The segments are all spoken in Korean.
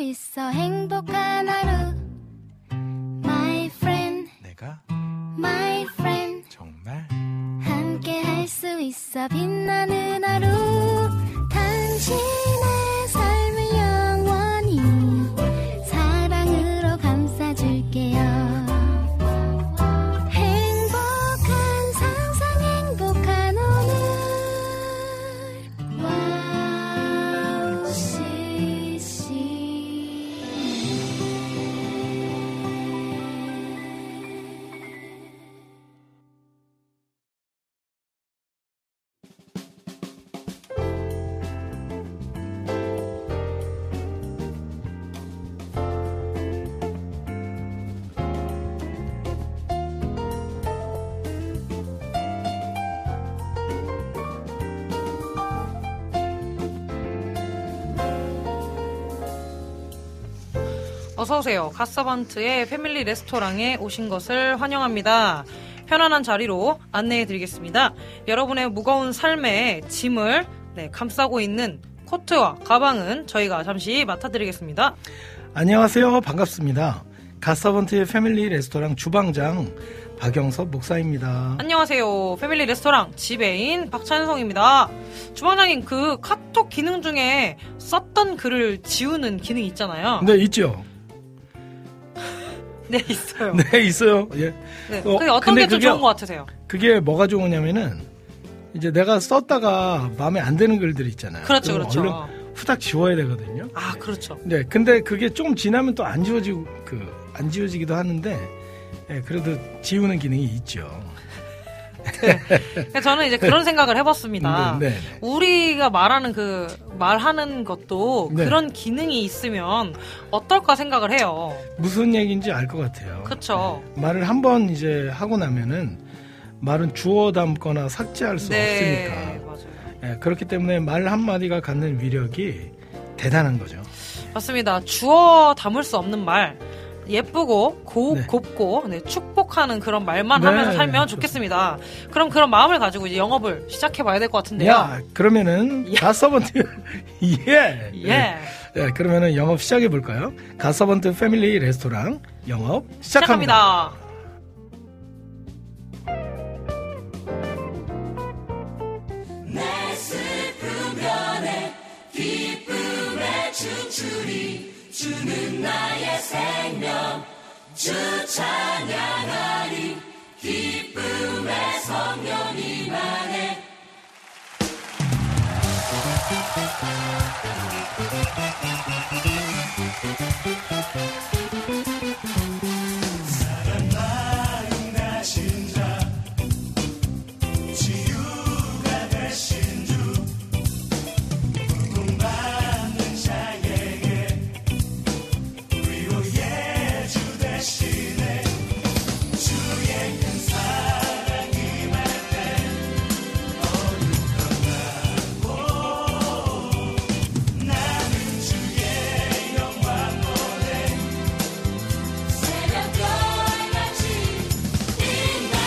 있어 행복한 하루 My friend 내가 My friend 정말 함께 할 수 있어 빛나는 하루 당신의 삶을 영원히 사랑으로 감싸줄게요 어서오세요. 갓서번트의 패밀리 레스토랑에 오신 것을 환영합니다. 편안한 자리로 안내해드리겠습니다. 여러분의 무거운 삶의 짐을 감싸고 있는 코트와 가방은 저희가 잠시 맡아드리겠습니다. 안녕하세요. 반갑습니다. 갓서번트의 패밀리 레스토랑 주방장 박영섭 목사입니다. 안녕하세요. 패밀리 레스토랑 지배인 박찬성입니다. 주방장님, 그 카톡 기능 중에 썼던 글을 지우는 기능이 있잖아요. 네, 있죠. 네, 있어요. 네, 있어요. 예. 네, 그게 어떤 게 좀 좋은 것 같으세요? 그게 뭐가 좋으냐면은 이제 내가 썼다가 마음에 안 드는 글들 있잖아요. 그렇죠, 그렇죠. 얼른 후딱 지워야 되거든요. 아, 그렇죠. 네, 근데 그게 조금 지나면 또 안 지워지기도 하는데, 예, 그래도 지우는 기능이 있죠. 네. 저는 이제 그런 생각을 해봤습니다. 네. 우리가 말하는 것도 네. 그런 기능이 있으면 어떨까 생각을 해요. 무슨 얘기인지 알 것 같아요. 그렇죠. 네. 말을 한번 이제 하고 나면은 말은 주워 담거나 삭제할 수 없으니까. 맞아요. 네, 그렇기 때문에 말 한마디가 갖는 위력이 대단한 거죠. 맞습니다. 주워 담을 수 없는 말. 예쁘고 네. 곱고 축복하는 그런 말만 하면서 살면 좋겠습니다. 좋습니다. 그럼 그런 마음을 가지고 이제 영업을 시작해봐야 될 것 같은데요. 야, 그러면은 갓서번트 예. 네, 그러면은 영업 시작해 볼까요? 갓서번트 패밀리 레스토랑 영업 시작합니다. 내 슬픈 변에 기쁨의 춤추리 주는 나의 생명 주 찬양하리 기쁨의 성령 임하네 사랑 마음 가신 자 치유가 되신 주 고통받는 자에게 위로의 주 되시네 주의 큰 사랑 임할 때 어긋나고 나는 주의 영광 보내 새벽별같이 빛나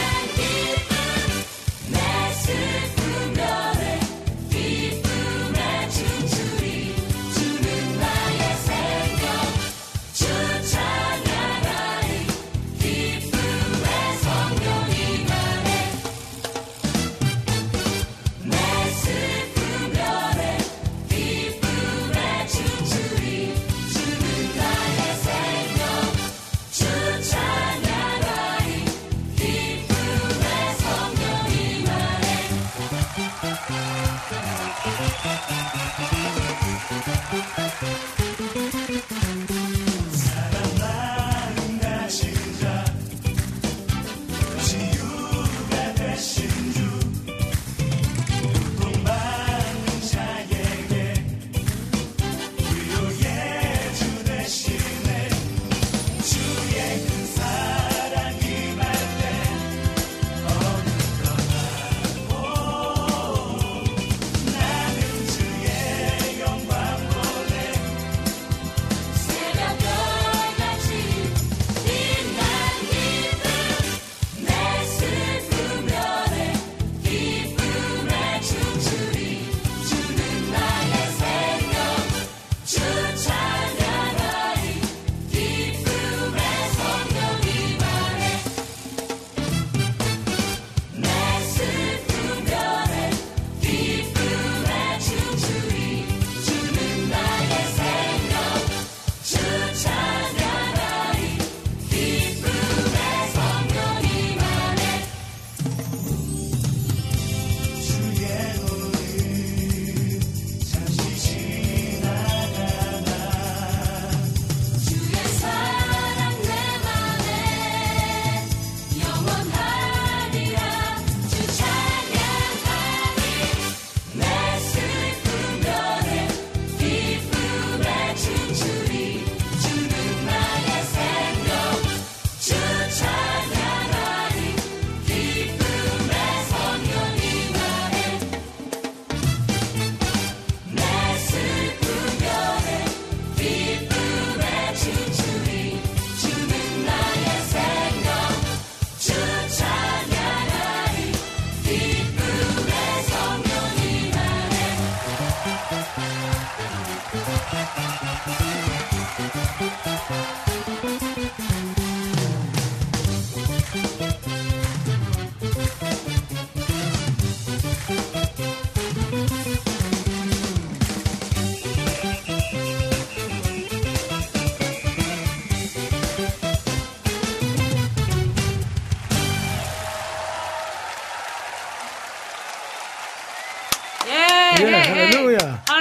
할렐루야.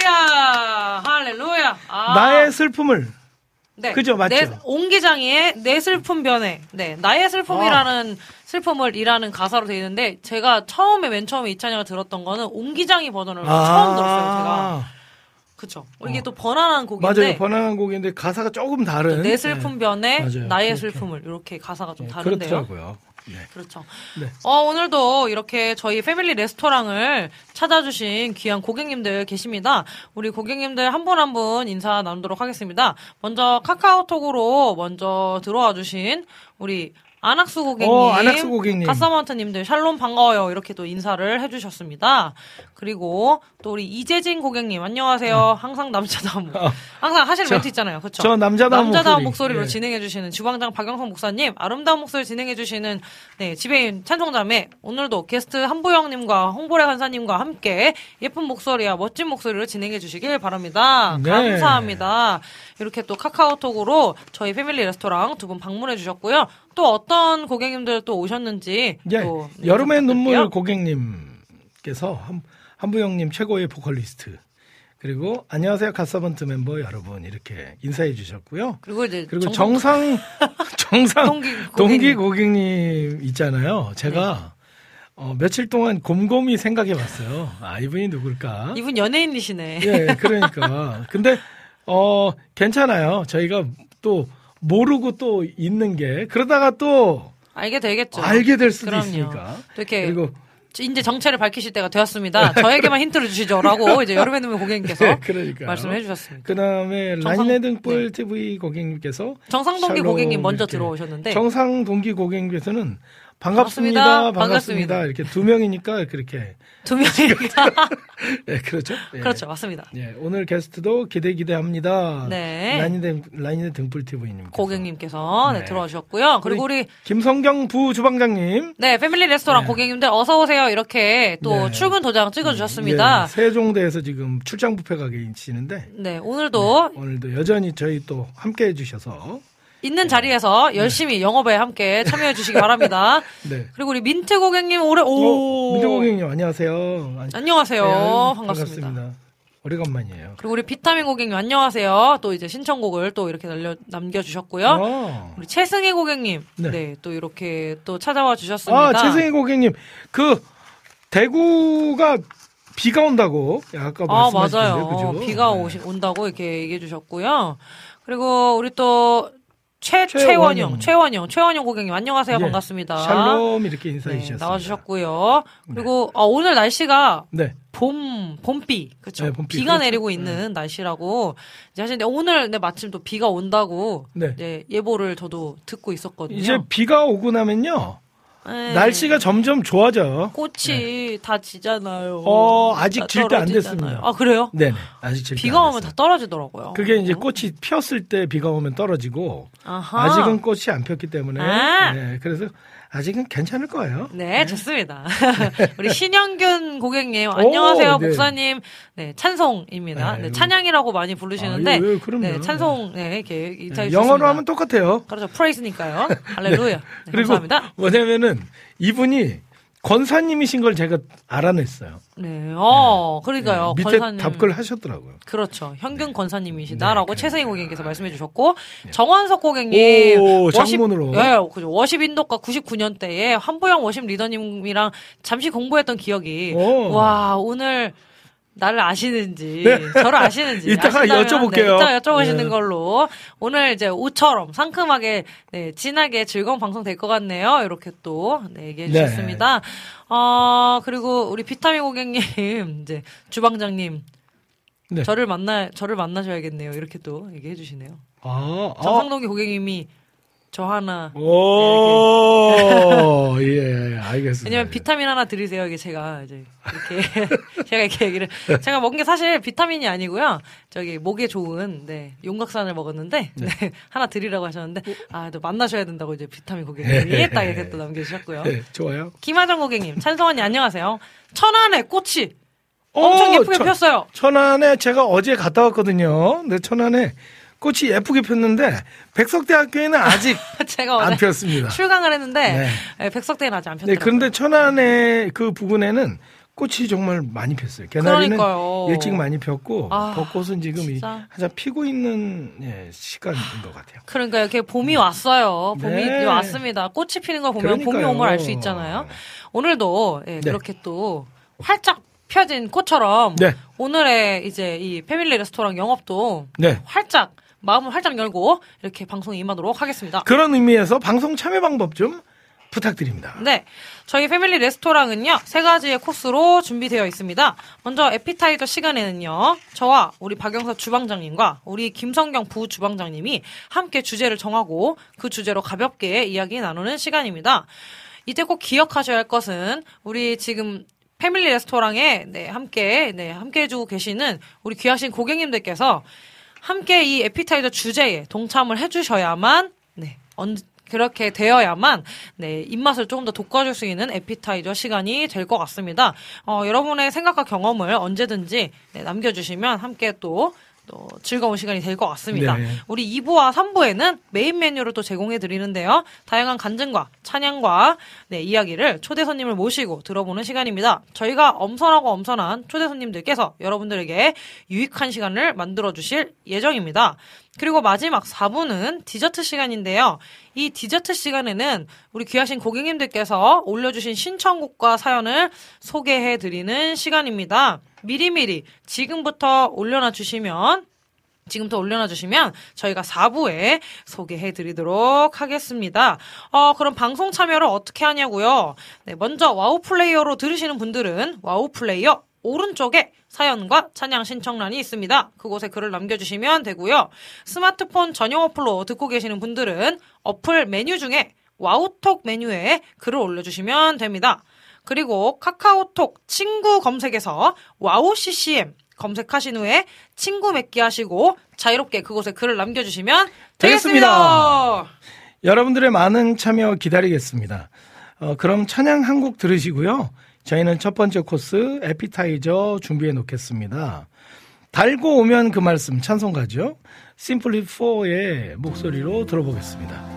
할렐루야. 나의 슬픔을. 네. 그죠, 맞죠? 옹기장이의 내 슬픔 변해. 네. 나의 슬픔이라는 슬픔을 이라는 가사로 되어 있는데, 제가 맨 처음에 이 찬양을 들었던 거는 옹기장이 버전을 처음 들었어요, 제가. 그쵸. 이게 또 번안한 곡인데. 맞아요. 번안한 곡인데 가사가 조금 다른. 내 슬픔 변해, 맞아요. 나의 그렇게. 슬픔을. 이렇게 가사가 좀 다른데요. 그렇더라고요. 네. 그렇죠. 네. 오늘도 이렇게 저희 패밀리 레스토랑을 찾아주신 귀한 고객님들 계십니다. 우리 고객님들 한 분 한 분 인사 나누도록 하겠습니다. 먼저 카카오톡으로 먼저 들어와 주신 우리 안학수 고객님, 안학수 고객님, 가서먼트님들 샬롬 반가워요 이렇게 또 인사를 해주셨습니다. 그리고 또 우리 이재진 고객님 안녕하세요. 항상 남자다운 항상 하실 멘트 있잖아요, 그렇죠? 저 남자다운 목소리로 네. 진행해주시는 주방장 박영성 목사님, 아름다운 목소리 진행해주시는 네 지배인 찬송자매, 오늘도 게스트 한보영님과 홍보래 간사님과 함께 예쁜 목소리와 멋진 목소리로 진행해주시길 바랍니다. 네. 감사합니다. 이렇게 또 카카오톡으로 저희 패밀리 레스토랑 두 분 방문해주셨고요. 또 어떤 고객님들 또 오셨는지 예, 또 여름의 눈물 고객님께서 한부영님 최고의 보컬리스트, 그리고 안녕하세요 갓서번트 멤버 여러분 이렇게 인사해 주셨고요. 그리고 정상 동기 고객님 있잖아요. 제가 며칠 동안 곰곰이 생각해 봤어요. 이분이 누굴까? 이분 연예인이시네. 예, 그러니까. 근데 괜찮아요. 저희가 또 모르고 또 있는 게, 그러다가 또 알게 되겠죠. 알게 될 수도 그럼요. 있으니까. 또 이렇게 그리고 이제 정체를 밝히실 때가 되었습니다. 저에게만 힌트를 주시죠라고 이제 여름의 눈물 고객님께서 말씀해 주셨습니다. 그다음에 라인의 등불 TV 고객님께서 정상동기 고객님 먼저 들어오셨는데, 정상동기 고객님께서는 반갑습니다. 이렇게 두 명이니까 그렇게. 두 명이니까. 네, 그렇죠. 네. 그렇죠. 맞습니다. 네, 오늘 게스트도 기대합니다. 네. 라인의 등불 TV님 고객님께서 네, 들어와 주셨고요. 그리고 우리 김성경 부주방장님. 네, 패밀리 레스토랑 네. 고객님들 어서 오세요. 이렇게 또 출근 도장 찍어 주셨습니다. 예, 세종대에서 지금 출장 뷔페 가게 계시는데. 네, 오늘도 여전히 저희 또 함께 해 주셔서 있는 자리에서 열심히 영업에 함께 참여해 주시기 바랍니다. 네. 그리고 우리 민트 고객님 민트 고객님 안녕하세요. 안녕하세요. 네, 반갑습니다. 오래간만이에요. 그리고 우리 비타민 고객님 안녕하세요. 또 이제 신청곡을 또 이렇게 남겨주셨고요. 우리 최승희 고객님 네, 또 이렇게 또 찾아와 주셨습니다. 최승희 고객님 대구가 비가 온다고 아까 말씀하셨는데 맞아요. 그죠? 비가 온다고 이렇게 얘기해 주셨고요. 그리고 우리 또 최원영 고객님 안녕하세요. 반갑습니다. 샬롬 이렇게 인사해 주셨습니다. 나와주셨고요. 그리고 오늘 날씨가 네. 봄비 그렇죠. 네, 봄비. 비가 내리고 있는 날씨라고 이제 하시는데, 오늘 마침 또 비가 온다고 이제 예보를 저도 듣고 있었거든요. 이제 비가 오고 나면요. 네. 날씨가 점점 좋아져요. 꽃이 다 지잖아요. 아직 질 때 안 됐습니다. 그래요? 네네. 아직 질 때 비가 오면 다 떨어지더라고요. 그게 이제 꽃이 피었을 때 비가 오면 떨어지고, 아직은 꽃이 안 폈기 때문에. 네, 그래서 아직은 괜찮을 거예요. 네, 좋습니다. 우리 신영균 고객님 안녕하세요. 목사님. 네, 찬송입니다. 네, 찬양이라고 많이 부르시는데 네, 찬송 이렇게 인사해 주셨습니다. 영어로 하면 똑같아요. 그렇죠. 프레이즈니까요. 할렐루야. 네, 그리고 감사합니다. 뭐냐면은 이분이 권사님이신 걸 제가 알아냈어요. 네, 그러니까요. 밑에 권사님. 답글 하셨더라고요. 그렇죠. 현균 권사님이시다라고 최승희 고객님께서 말씀해 주셨고, 정원석 고객님. 장문으로. 그죠. 워십 인도과 99년대에 한보영 워십 리더님이랑 잠시 공부했던 기억이, 오늘 나를 아시는지, 저를 아시는지. 이따가 여쭤볼게요. 이따가 여쭤보시는 걸로. 오늘 이제 옷처럼 상큼하게, 진하게 즐거운 방송 될 것 같네요. 이렇게 또, 얘기해 주셨습니다. 그리고 우리 비타민 고객님, 이제 주방장님. 저를 만나셔야겠네요. 이렇게 또 얘기해 주시네요. 정상동기 고객님이 저 하나. 예, 알겠습니다. 왜냐면 비타민 하나 드리세요. 이게 제가 이제 이렇게 얘기를. 제가 먹은 게 사실 비타민이 아니고요. 목에 좋은, 용각산을 먹었는데, 하나 드리라고 하셨는데, 또 만나셔야 된다고 이제 비타민 고객님이 딱 이렇게 또 남겨주셨고요. 네, 좋아요. 김하정 고객님, 찬성언니 안녕하세요. 천안에 꽃이 엄청 예쁘게 폈어요. 천안에 제가 어제 갔다 왔거든요. 근데 천안에 꽃이 예쁘게 폈는데 백석대학교에는 아직 제가 안 폈습니다. 출강을 했는데 백석대는 아직 안 폈더라고요. 그런데 천안의 그 부근에는 꽃이 정말 많이 폈어요. 개나리는 그러니까요. 일찍 많이 폈고 벚꽃은 지금 한참 피고 있는 시간인 것 같아요. 그러니까 이렇게 봄이 왔어요. 봄이 네. 왔습니다. 꽃이 피는 걸 보면 그러니까요. 봄이 오면 알 수 있잖아요. 오늘도 네. 그렇게 또 활짝 펴진 꽃처럼 네. 오늘의 이제 이 패밀리 레스토랑 영업도 네. 활짝 마음을 활짝 열고 이렇게 방송에 임하도록 하겠습니다. 그런 의미에서 방송 참여 방법 좀 부탁드립니다. 네. 저희 패밀리 레스토랑은요, 3가지의 코스로 준비되어 있습니다. 먼저 에피타이저 시간에는요, 저와 우리 박영서 주방장님과 우리 김성경 부주방장님이 함께 주제를 정하고 그 주제로 가볍게 이야기 나누는 시간입니다. 이때 꼭 기억하셔야 할 것은 우리 지금 패밀리 레스토랑에 함께 해주고 계시는 우리 귀하신 고객님들께서 함께 이 에피타이저 주제에 동참을 해주셔야만, 그렇게 되어야만, 입맛을 조금 더 돋궈줄 수 있는 에피타이저 시간이 될 것 같습니다. 여러분의 생각과 경험을 언제든지 남겨주시면 함께 또 즐거운 시간이 될 것 같습니다. 네. 우리 2부와 3부에는 메인 메뉴를 또 제공해 드리는데요. 다양한 간증과 찬양과 이야기를 초대 손님을 모시고 들어보는 시간입니다. 저희가 엄선하고 엄선한 초대 손님들께서 여러분들에게 유익한 시간을 만들어 주실 예정입니다. 그리고 마지막 4부는 디저트 시간인데요. 이 디저트 시간에는 우리 귀하신 고객님들께서 올려주신 신청곡과 사연을 소개해 드리는 시간입니다. 미리미리 지금부터 올려놔 주시면 저희가 4부에 소개해 드리도록 하겠습니다. 그럼 방송 참여를 어떻게 하냐고요? 먼저 와우 플레이어로 들으시는 분들은 와우 플레이어 오른쪽에 사연과 찬양 신청란이 있습니다. 그곳에 글을 남겨주시면 되고요. 스마트폰 전용 어플로 듣고 계시는 분들은 어플 메뉴 중에 와우톡 메뉴에 글을 올려주시면 됩니다. 그리고 카카오톡 친구 검색에서 와우 CCM 검색하신 후에 친구 맺기 하시고 자유롭게 그곳에 글을 남겨주시면 되겠습니다. 여러분들의 많은 참여 기다리겠습니다. 그럼 찬양 한 곡 들으시고요. 저희는 첫 번째 코스 에피타이저 준비해 놓겠습니다. 달고 오면 그 말씀 찬송가죠. 심플리 4의 목소리로 들어보겠습니다.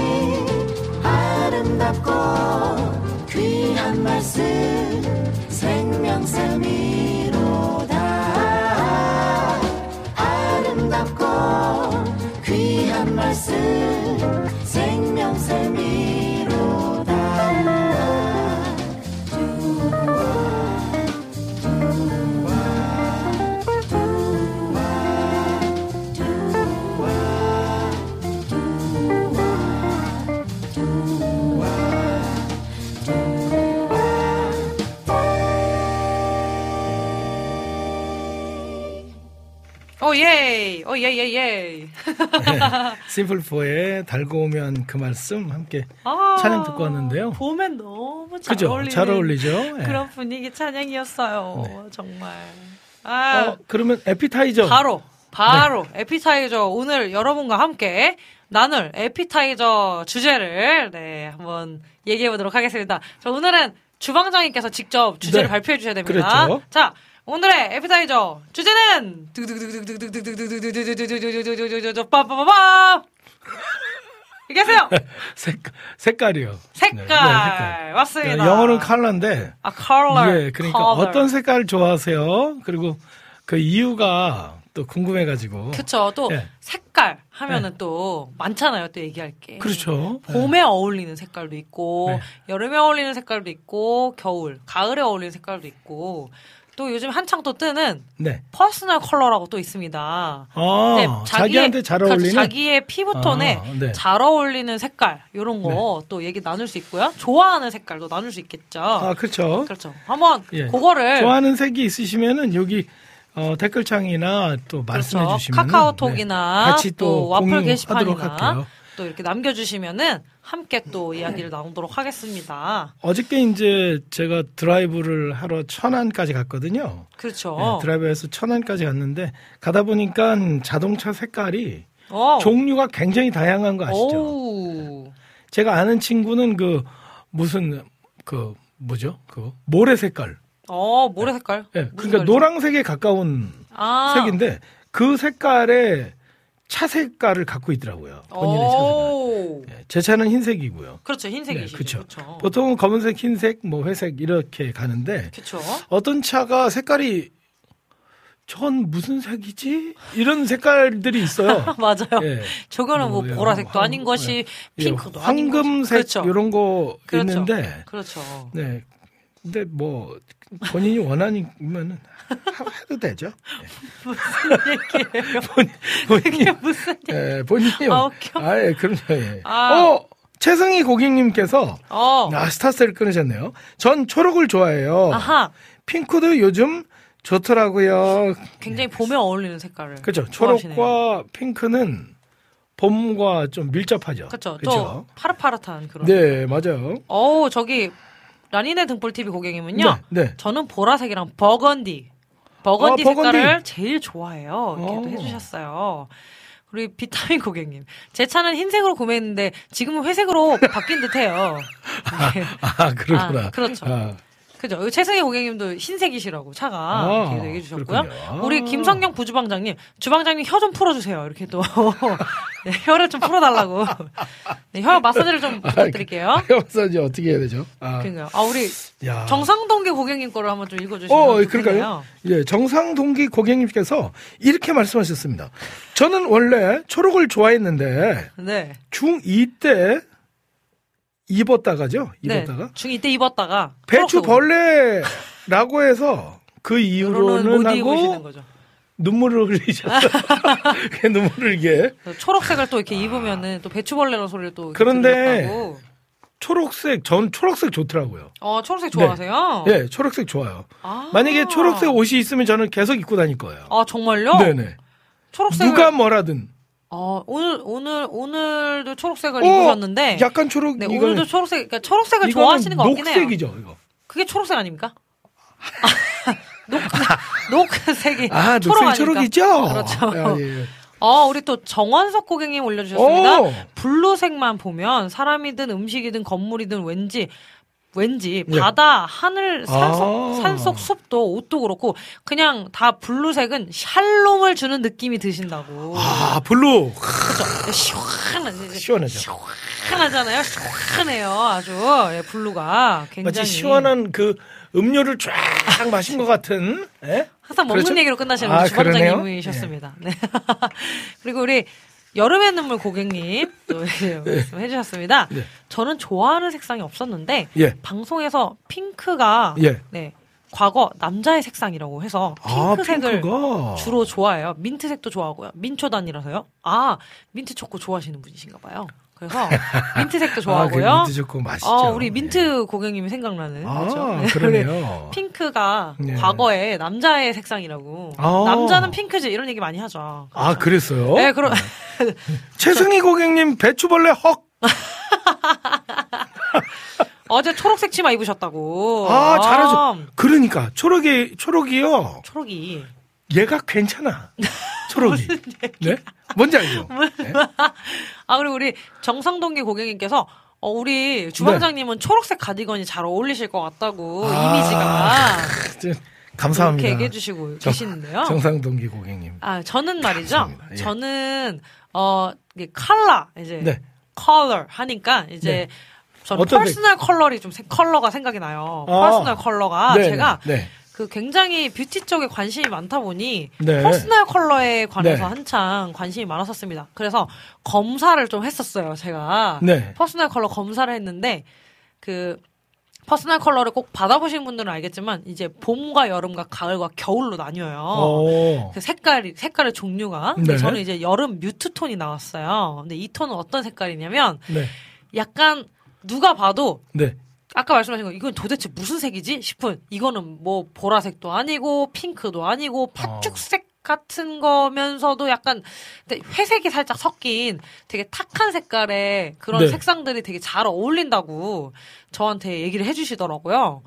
말씀 오예, 오예예예. 심플4의 달고 오면 그 말씀 함께 찬양 듣고 왔는데요. 봄엔 너무 잘 그죠? 어울리는 잘 어울리죠? 그런 분위기 찬양이었어요. 네. 정말. 그러면 에피타이저. 바로 에피타이저 오늘 여러분과 함께 나눌 에피타이저 주제를 한번 얘기해 보도록 하겠습니다. 자, 오늘은 주방장님께서 직접 주제를 발표해 주셔야 됩니다. 그렇죠. 자, 오늘의 에피타이저 주제는 빠빠빠빠 얘기하세요. 색깔이요. 색깔 맞습니다. 영어로는 컬러인데. 컬러. 예, 그러니까 어떤 색깔 좋아하세요? 그리고 그 이유가 또 궁금해가지고. 그렇죠. 또 색깔 하면은 또 많잖아요. 또 얘기할 게. 그렇죠. 봄에 어울리는 색깔도 있고 여름에 어울리는 색깔도 있고 겨울, 가을에 어울리는 색깔도 있고 또 요즘 한창 또 뜨는 퍼스널 컬러라고 또 있습니다. 자기한테 잘 어울리는 자기의 피부톤에 잘 어울리는 색깔 이런 거 또 얘기 나눌 수 있고요. 좋아하는 색깔도 나눌 수 있겠죠. 그렇죠. 그렇죠. 한번 그거를 좋아하는 색이 있으시면은 여기 댓글창이나 또 말씀해 주시면 카카오톡이나 같이 또 와플 게시판이나 할게요. 또 이렇게 남겨주시면은 함께 또 이야기를 나누도록 하겠습니다. 어저께 이제 제가 드라이브를 하러 천안까지 갔거든요. 그렇죠. 드라이브에서 천안까지 갔는데 가다 보니까 자동차 색깔이 종류가 굉장히 다양한 거 아시죠? 제가 아는 친구는 모래 색깔. 모래 색깔? 그러니까 노란색에 가까운 색인데 그 색깔에 차 색깔을 갖고 있더라고요. 본인의 차 색깔. 제 차는 흰색이고요. 그렇죠. 흰색이시죠. 그렇죠. 보통은 검은색, 흰색, 회색 이렇게 가는데 그렇죠. 어떤 차가 색깔이 전 무슨 색이지? 이런 색깔들이 있어요. 맞아요. 저거는 보라색도 아닌 것이 핑크도 아닌 것이. 황금색 그렇죠. 이런 거 있는데. 그렇죠. 네. 근데 본인이 원하면 해도 되죠. 무슨 얘기예요? 본인이 무슨 얘기? 본인이 그럼요. 최승희 고객님께서 스타트를 끊으셨네요. 전 초록을 좋아해요. 핑크도 요즘 좋더라고요. 굉장히 봄에 어울리는 색깔을. 그렇죠. 초록과 핑크는 봄과 좀 밀접하죠. 그렇죠. 또 파릇파릇한 그런. 네, 맞아요. 저기 라니네 등불TV 고객님은요. 저는 보라색이랑 버건디 색깔을 제일 좋아해요. 이렇게 또 해주셨어요. 우리 비타민 고객님. 제 차는 흰색으로 구매했는데 지금은 회색으로 바뀐 듯해요. 그렇구나. 그렇죠. 그죠. 최승희 고객님도 흰색이시라고 차가 이렇게 얘기해 주셨고요. 우리 김성경 부주방장님, 주방장님 혀 좀 풀어주세요. 이렇게 또 혀를 좀 풀어달라고. 혀 마사지를 좀 부탁드릴게요. 혀 마사지 어떻게 해야 되죠? 그러니까요. 우리 정상동기 고객님 거를 한번 좀 읽어주시면 그럴까요? 예, 정상동기 고객님께서 이렇게 말씀하셨습니다. 저는 원래 초록을 좋아했는데 중2 때 입었다가죠? 중2 때 입었다가. 배추벌레라고 해서 그 이후로는 하고 눈물을 흘리셨어요. 눈물을 이게. 초록색을 또 이렇게 입으면은 또 배추벌레라는 소리를 또. 그런데 전 초록색 좋더라고요. 초록색 좋아하세요? 네, 초록색 좋아요. 만약에 초록색 옷이 있으면 저는 계속 입고 다닐 거예요. 정말요? 네네. 초록색. 누가 뭐라든. 오늘도 초록색을 입으셨는데. 약간 초록. 네, 오늘도 초록색, 그러니까 초록색을 좋아하시는 것 같긴 해요. 녹색이죠, 이거. 그게 초록색 아닙니까? 녹색이. 녹색이 초록이죠? 그렇죠. 우리 또 정원석 고객님 올려주셨습니다. 블루색만 보면 사람이든 음식이든 건물이든 왠지 바다, 하늘, 산속 숲도 옷도 그렇고 그냥 다 블루색은 샬롬을 주는 느낌이 드신다고. 블루. 그렇죠. 시원하죠. 시원하잖아요. 시원해요. 아주 블루가 굉장히. 마치 시원한 그 음료를 쫙 마신 것 같은. 항상 먹는 얘기로 끝나시는 우리 주방장님이셨습니다. 네. 그리고 우리 여름의 눈물 고객님 또 말씀해 주셨습니다. 저는 좋아하는 색상이 없었는데 방송에서 핑크가 과거 남자의 색상이라고 해서 핑크색을 주로 좋아해요. 민트색도 좋아하고요. 민초단이라서요. 민트 초코 좋아하시는 분이신가 봐요. 그래서 민트색도 좋아하고요. 그 민트 좋고 맛있죠. 우리 민트 고객님이 생각나는. 그렇죠? 그러네요. 핑크가 네. 과거에 남자의 색상이라고. 남자는 핑크지 이런 얘기 많이 하죠. 그렇죠? 그랬어요? 네, 그럼. 최승희 고객님 배추벌레 헉. 어제 초록색 치마 입으셨다고. 잘하죠. 그러니까 초록이요. 초록이. 얘가 괜찮아. 초록이. 네? 뭔지 알죠? 네? 그리고 우리 정상동기 고객님께서 우리 주방장님은 초록색 가디건이 잘 어울리실 것 같다고 이미지가 감사합니다. 이렇게 얘기해 주시고 계시는데요. 정상동기 고객님. 저는 말이죠. 예. 저는 이게 컬러 이제 네. 컬러 하니까 이제 네. 저는 퍼스널 컬러가 생각이 나요. 퍼스널 컬러가 네, 제가 네. 그 굉장히 뷰티 쪽에 관심이 많다 보니 네. 퍼스널 컬러에 관해서 네. 한창 관심이 많았었습니다. 그래서 검사를 좀 했었어요, 제가. 네. 퍼스널 컬러 검사를 했는데 그 퍼스널 컬러를 꼭 받아보신 분들은 알겠지만 이제 봄과 여름과 가을과 겨울로 나뉘어요. 그 색깔의 종류가. 근데 네. 저는 이제 여름 뮤트 톤이 나왔어요. 근데 이 톤은 어떤 색깔이냐면 네. 약간 누가 봐도 네. 아까 말씀하신 거 이건 도대체 무슨 색이지 싶은 이거는 뭐 보라색도 아니고 핑크도 아니고 팥죽색 같은 거면서도 약간 회색이 살짝 섞인 되게 탁한 색깔의 그런 네. 색상들이 되게 잘 어울린다고 저한테 얘기를 해주시더라고요.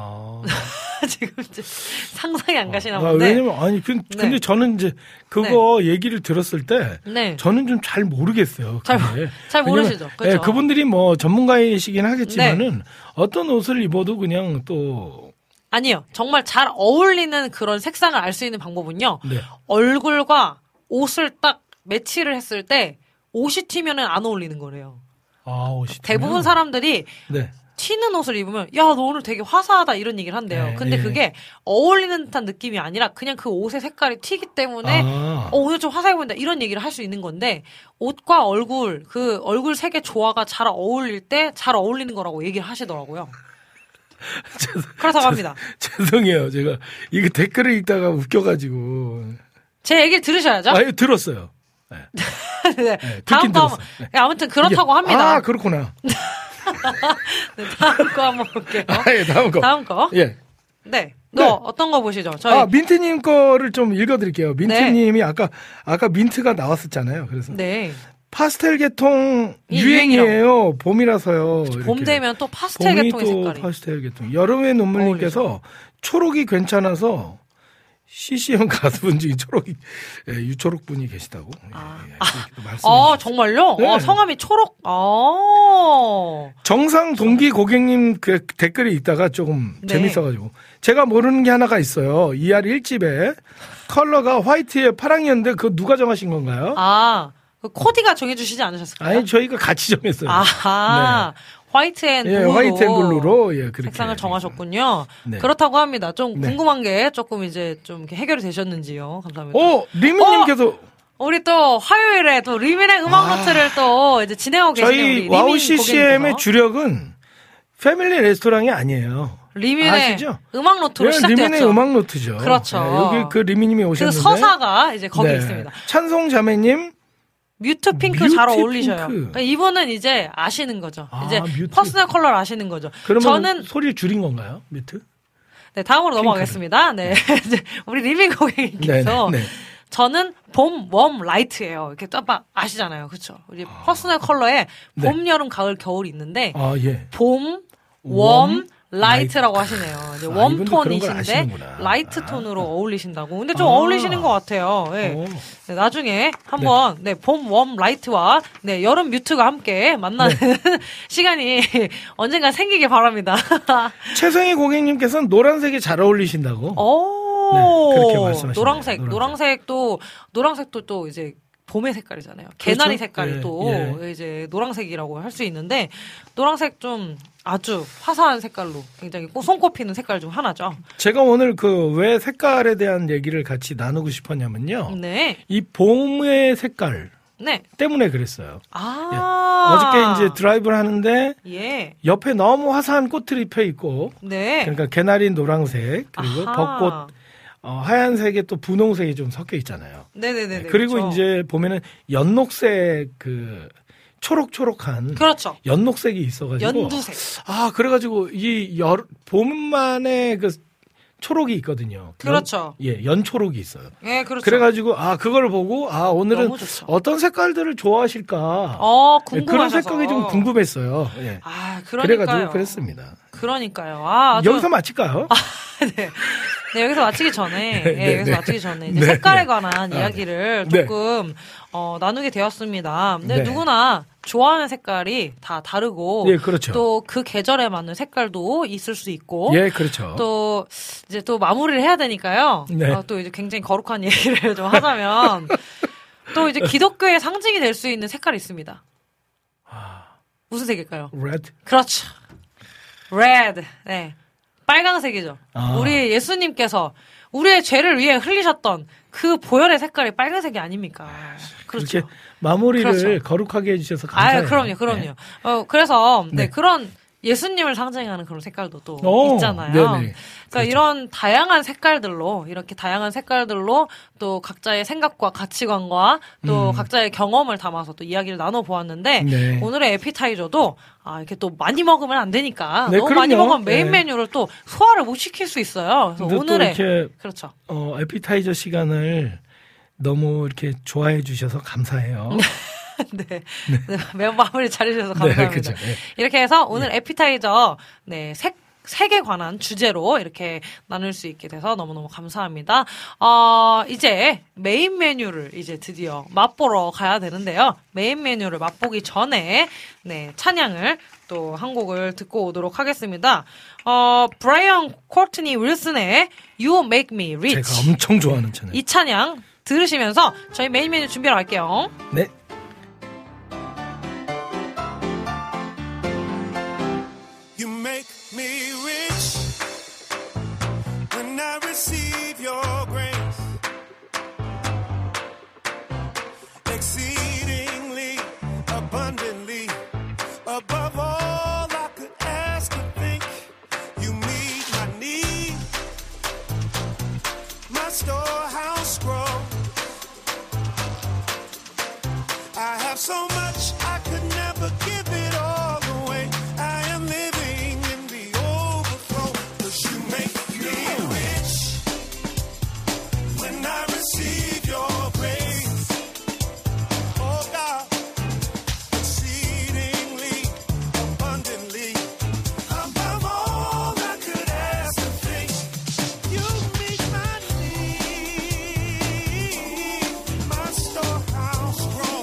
지금 이제 상상이 안 가시나 본데. 왜냐면 근데 네. 저는 이제 그거 얘기를 들었을 때 네. 저는 좀 잘 모르겠어요. 잘 모르시죠. 그렇죠. 그분들이 뭐 전문가이시긴 하겠지만은 어떤 옷을 입어도 그냥 또 아니요. 정말 잘 어울리는 그런 색상을 알 수 있는 방법은요. 네. 얼굴과 옷을 딱 매치를 했을 때 옷이 튀면은 안 어울리는 거래요. 옷이 대부분 사람들이 네. 튀는 옷을 입으면 야, 너 오늘 되게 화사하다 이런 얘기를 한대요. 네, 근데 예. 그게 어울리는 듯한 느낌이 아니라 그냥 그 옷의 색깔이 튀기 때문에 오늘 좀 화사해 보인다 이런 얘기를 할 수 있는 건데 옷과 얼굴 그 얼굴 색의 조화가 잘 어울릴 때 잘 어울리는 거라고 얘기를 하시더라고요. 그렇다고 합니다. 죄송해요. 제가 이거 댓글을 읽다가 웃겨가지고. 제 얘기를 들으셔야죠. 들었어요. 네. 네. 네, 다음 거 한번. 네. 아무튼 그렇다고 합니다. 그렇구나. 네, 다음 거 한번 볼게요. 다음 거. 다음 거. 예. 네. 네. 어떤 거 보시죠? 저희. 민트님 거를 좀 읽어드릴게요. 민트님이 아까 민트가 나왔었잖아요. 그래서. 네. 파스텔 계통 이 유행이에요. 봄이라서요. 봄 이렇게. 되면 또 파스텔 봄이 계통의 또 색깔이. 파스텔 계통. 여름의 눈물님께서 초록이 괜찮아서 CC형 가수분 중에 초록이 유초록 분이 계시다고. 정말요? 네. 성함이 초록. 정상 동기 고객님 그 댓글이 있다가 조금 네. 재밌어가지고 제가 모르는 게 하나가 있어요. 2할 1집에 컬러가 화이트에 파랑이었는데 그거 누가 정하신 건가요? 그 코디가 정해주시지 않으셨을까요? 아니 저희가 같이 정했어요. 화이트 앤 블루로, 화이트 앤 블루로 그렇게 색상을 정하셨군요. 네. 그렇다고 합니다. 좀 네. 궁금한 게 조금 이제 좀 이렇게 해결이 되셨는지요. 감사합니다. 리미님께서 우리 또 화요일에 또 리민의 음악 노트를 또 이제 진행하고 계시네요. 저희 와우 CCM의 주력은 패밀리 레스토랑이 아니에요. 리민의 아시죠? 음악 노트로 시작되었죠. 리민의 음악 노트죠. 그렇죠. 여기 그 리미님이 오셨는데 그 서사가 이제 거기 있습니다. 찬송 자매님 뮤트 핑크 잘 어울리셔요. 핑크. 그러니까 이분은 이제 아시는 거죠. 이제 뮤트. 퍼스널 컬러를 아시는 거죠. 그러면 저는 소리를 줄인 건가요? 뮤트? 네, 다음으로 넘어가겠습니다. 네. 이제 우리 리민 고객님께서 저는 봄, 웜, 라이트예요. 이렇게 딱 아시잖아요. 그렇죠? 우리 퍼스널 컬러에 봄, 여름, 가을, 겨울이 있는데 봄, 웜, 라이트라고 하시네요. 이제 웜톤이신데 라이트 톤으로 어울리신다고. 근데 좀 어울리시는 것 같아요. 네. 네, 나중에 한번 봄, 웜, 라이트와 여름 뮤트가 함께 만나는 시간이 언젠가 생기길 바랍니다. 최성희 고객님께서는 노란색이 잘 어울리신다고. 그렇게 말씀하시네요. 노란색도 또 이제 봄의 색깔이잖아요. 개나리 색깔이 또 이제 노란색이라고 할 수 있는데 노란색 좀 아주 화사한 색깔로 굉장히 손꼽히는 색깔 중 하나죠. 제가 오늘 왜 색깔에 대한 얘기를 같이 나누고 싶었냐면요. 이 봄의 색깔 때문에 그랬어요. 어저께 이제 드라이브를 하는데 옆에 너무 화사한 꽃들이 펴 있고 그러니까 개나리 노란색 그리고 벚꽃 하얀색에 또 분홍색이 좀 섞여 있잖아요. 네네네. 그리고 그렇죠. 이제 보면은 연녹색 초록초록한 그렇죠. 연녹색이 있어가지고 연두색. 그래가지고 이 봄만의 그 초록이 있거든요. 그렇죠. 연초록이 있어요. 예, 그렇죠. 그래가지고 그걸 보고 오늘은 너무 좋죠. 어떤 색깔들을 좋아하실까? 궁금하셔서. 그런 색깔이 좀 궁금했어요. 예. 그러니까요. 그래가지고 그랬습니다. 그러니까요. 여기서 마칠까요? 네. 네, 여기서 마치기 전에, 네, 여기서 네. 마치기 전에 이제 네, 색깔에 네. 관한 이야기를 네. 조금 나누게 되었습니다. 근데 네. 누구나 좋아하는 색깔이 다 다르고, 예, 그렇죠. 또 그 계절에 맞는 색깔도 있을 수 있고, 예, 그렇죠. 또 이제 또 마무리를 해야 되니까요. 네. 또 이제 굉장히 거룩한 얘기를 좀 하자면, 또 이제 기독교의 상징이 될 수 있는 색깔이 있습니다. 무슨 색일까요? Red. 그렇죠. Red. 네. 빨강색이죠. 아. 우리 예수님께서 우리의 죄를 위해 흘리셨던 그 보혈의 색깔이 빨간색이 아닙니까? 그렇죠. 그렇게 마무리를 그렇죠. 거룩하게 해주셔서 감사해요. 그럼요. 네. 그래서 네. 그런 예수님을 상징하는 그런 색깔도 또 있잖아요. 네네. 그러니까 그렇죠. 이런 다양한 색깔들로 이렇게 다양한 색깔들로 또 각자의 생각과 가치관과 또 각자의 경험을 담아서 또 이야기를 나눠 보았는데 네. 오늘의 에피타이저도 이렇게 또 많이 먹으면 안 되니까 네, 너무 많이 그럼요. 먹으면 메인 네. 메뉴를 또 소화를 못 시킬 수 있어요. 그래서 근데 또 오늘의 이렇게 그렇죠. 에피타이저 시간을 너무 이렇게 좋아해 주셔서 감사해요. 네. 네. 매운 마무리 잘해주셔서 감사합니다. 네, 그렇죠. 네. 이렇게 해서 오늘 에피타이저, 색에 관한 주제로 이렇게 나눌 수 있게 돼서 너무너무 감사합니다. 이제 메인 메뉴를 이제 드디어 맛보러 가야 되는데요. 메인 메뉴를 맛보기 전에, 찬양을 또 한 곡을 듣고 오도록 하겠습니다. 브라이언 코트니 윌슨의 You Make Me Rich. 제가 엄청 좋아하는 찬양. 이 찬양 들으시면서 저희 메인 메뉴 준비하러 갈게요. 네. You make me rich when I receive your grace, exceedingly abundantly above all I could ask or think. You meet my need, my storehouse grow. I have so much I could never give it all away. I am living in the overflow, 'cause you make me rich when I receive your grace. Oh God, exceedingly abundantly above all I could ask or think. You meet my need, my storehouse grow.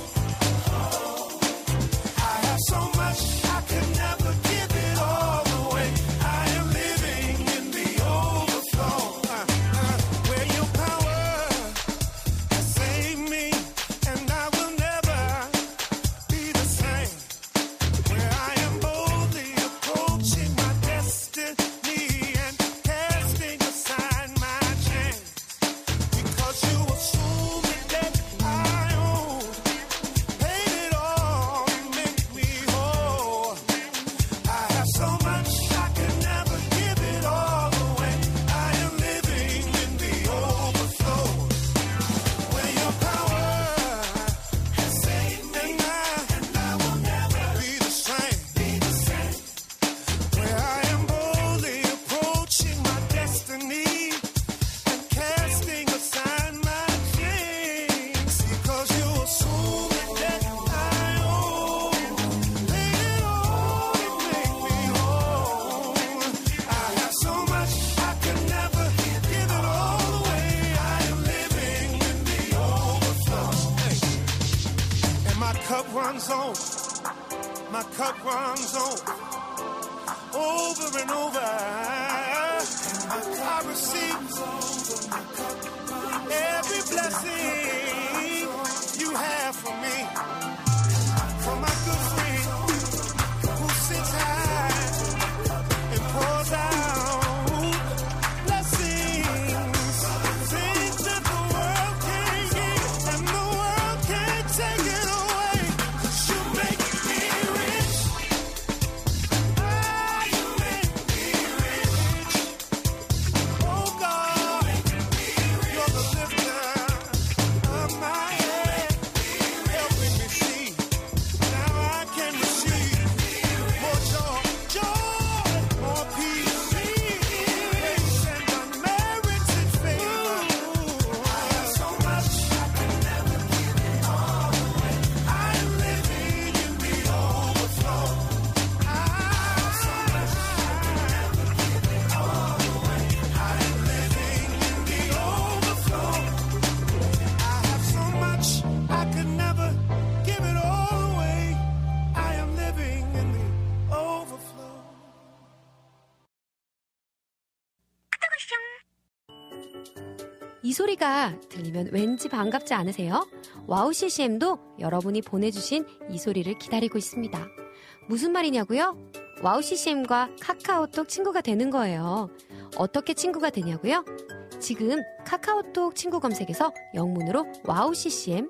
I have so much I could never give it all away. I am living in the overflow, where your power has saved me, and I will never be the same. Where I am boldly approaching my destiny and casting aside my chains, because you assume the debt I owe. Paid it all, you make me whole. I have so much I could never give it all away. I am living in the overflow, where your power has saved me, and I will never be the same. Where I am boldly approaching my destiny and casting aside my chains, because you assume the debt I owe. Paid it all, you make me whole. I have so much I could never give it all away. I am living in the overflow. And my cup runs over. My cup runs over. Over and over. I receive every blessing you have for me. For my good friend who sits high and pours out blessings, things that the world can't give and the world can't take it away. 'Cause you make me rich. You make me rich. 이 소리가 들리면 왠지 반갑지 않으세요? 와우 CCM도 여러분이 보내주신 이 소리를 기다리고 있습니다. 무슨 말이냐고요? 와우 CCM과 카카오톡 친구가 되는 거예요. 어떻게 친구가 되냐고요? 지금 카카오톡 친구 검색에서 영문으로 와우 CCM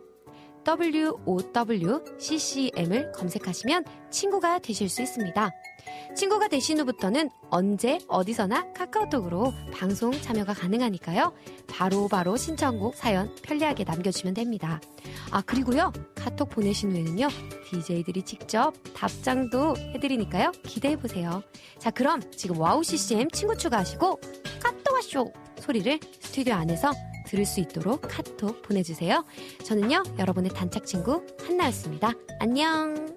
WOWCCM을 검색하시면 친구가 되실 수 있습니다. 친구가 되신 후부터는 언제 어디서나 카카오톡으로 방송 참여가 가능하니까요. 바로 신청곡 사연 편리하게 남겨주시면 됩니다. 아 그리고요 카톡 보내신 후에는요 DJ들이 직접 답장도 해드리니까요 기대해보세요. 자 그럼 지금 와우 CCM 친구 추가하시고 카톡와쇼 소리를 스튜디오 안에서 들을 수 있도록 카톡 보내주세요. 저는요 여러분의 단짝 친구 한나였습니다. 안녕.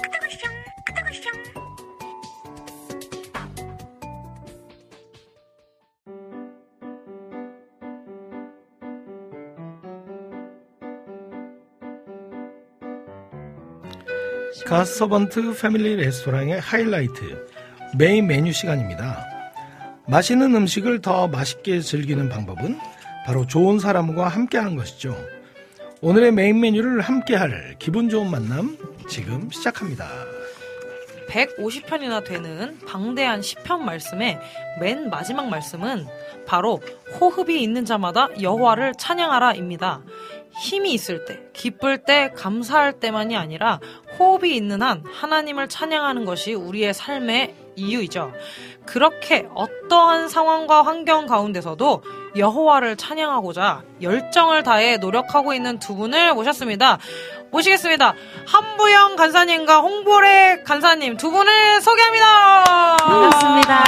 가스서번트 패밀리 레스토랑의 하이라이트 메인 메뉴 시간입니다. 맛있는 음식을 더 맛있게 즐기는 방법은 바로 좋은 사람과 함께하는 것이죠. 오늘의 메인 메뉴를 함께할 기분 좋은 만남 지금 시작합니다. 150편이나 되는 방대한 시편 말씀의 맨 마지막 말씀은 바로 호흡이 있는 자마다 여호와를 찬양하라입니다. 힘이 있을 때, 기쁠 때, 감사할 때만이 아니라 호흡이 있는 한 하나님을 찬양하는 것이 우리의 삶의 이유이죠. 그렇게 어떠한 상황과 환경 가운데서도 여호와를 찬양하고자 열정을 다해 노력하고 있는 두 분을 모셨습니다. 모시겠습니다. 한부영 간사님과 홍보래 간사님 두 분을 소개합니다. 반갑습니다.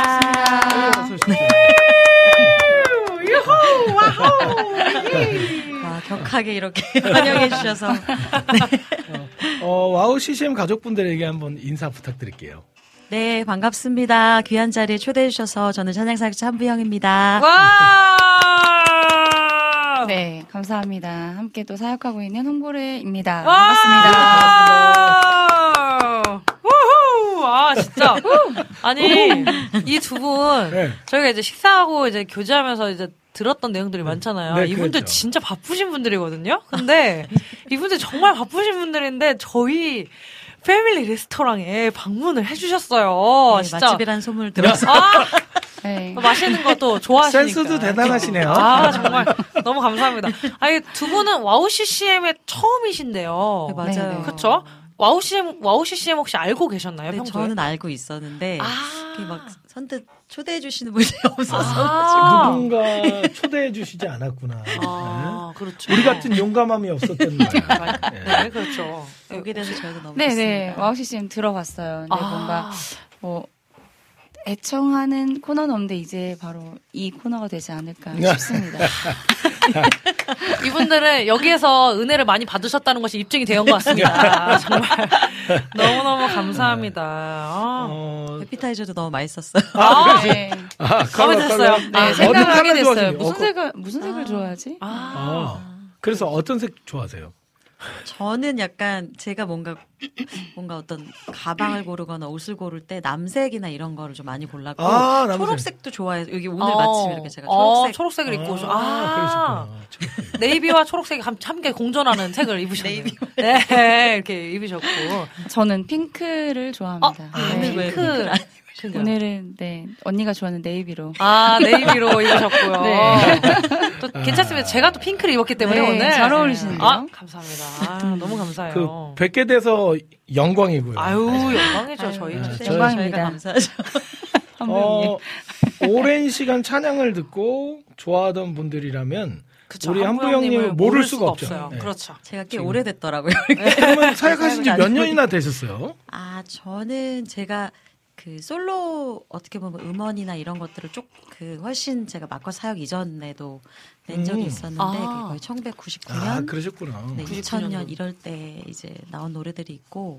유후 와호. 격하게 이렇게 환영해 주셔서 와우 CCM 가족분들에게 한번 인사 부탁드릴게요. 네 반갑습니다. 귀한 자리에 초대해 주셔서 저는 찬양사역자 한부영입니다. 와. 네, 감사합니다. 함께 또 사역하고 있는 홍보래입니다. 와. 반갑습니다. 우후. 아 진짜. 아니 이 두 분 네. 저희가 이제 식사하고 이제 교제하면서 이제 들었던 내용들이 많잖아요. 네, 이분들 그렇죠. 진짜 바쁘신 분들이거든요. 근데 이분들 정말 바쁘신 분들인데 저희 패밀리 레스토랑에 방문을 해주셨어요. 네, 진짜 맛집이라는 소문을 들었어요. 네. 맛있는 것도 좋아하시니까. 센스도 대단하시네요. 아 정말 너무 감사합니다. 아니 두 분은 와우 CCM의 처음이신데요. 네, 맞아요. 네. 그렇죠? 와우 CCM 혹시 알고 계셨나요? 네, 평소에? 저는 알고 있었는데 아. 이렇게 막 선뜻 초대해 주시는 분이 없어서 아. 누군가 초대해 주시지 않았구나. 아, 그렇죠. 네. 우리 같은 용감함이 없었던 거예요. 네, 그렇죠. 오게 돼서 저희도 너무 네네. 좋습니다. 와우 CCM 들어봤어요. 근데 아. 뭔가, 애청하는 코너는 없는데 이제 바로 이 코너가 되지 않을까 싶습니다. 이분들은 여기에서 은혜를 많이 받으셨다는 것이 입증이 되온 것 같습니다. 정말 너무너무 감사합니다. 아. 에피타이저도 너무 맛있었어요. 네. 마음에 들었어요. 네, 생각을 하게 됐어요. 좋아하시네요? 무슨 색을 좋아하지? 그래서 어떤 색 좋아하세요? 저는 약간 제가 뭔가 어떤 가방을 고르거나 옷을 고를 때 남색이나 이런 거를 좀 많이 골랐고 남색. 초록색도 좋아해요. 여기 오늘 마침 이렇게 제가 초록색 초록색을 입고 오죠. 그러셨구나. 네이비와 초록색이 함께 공존하는 색을 입으셨네요. 네, 이렇게 입으셨고. 저는 핑크를 좋아합니다. 네. 핑크. 오늘은 언니가 좋아하는 네이비로. 네이비로 입으셨고요. 네. 또 괜찮습니다. 제가 또 핑크를 입었기 때문에 네, 오늘 잘 어울리시는데요? 감사합니다. 너무 감사해요. 뵙게 돼서 영광이고요. 아유, 영광이죠, 저희는. 네, 진짜. 영광입니다. 저희가 감사하죠. 오랜 시간 찬양을 듣고 좋아하던 분들이라면 그쵸, 우리 한부영님을 한부영님을 모를 수가 없죠. 없어요. 네. 그렇죠. 제가 꽤 오래됐더라고요. 그러면 사역하신 지 몇 년이나 되셨어요? 저는 제가 그 솔로 어떻게 보면 음원이나 이런 것들을 훨씬 제가 마커 사역 이전에도 낸 적이 있었는데 그게 거의 1999년 그러셨구나. 네, 2000년 이럴 때 이제 나온 노래들이 있고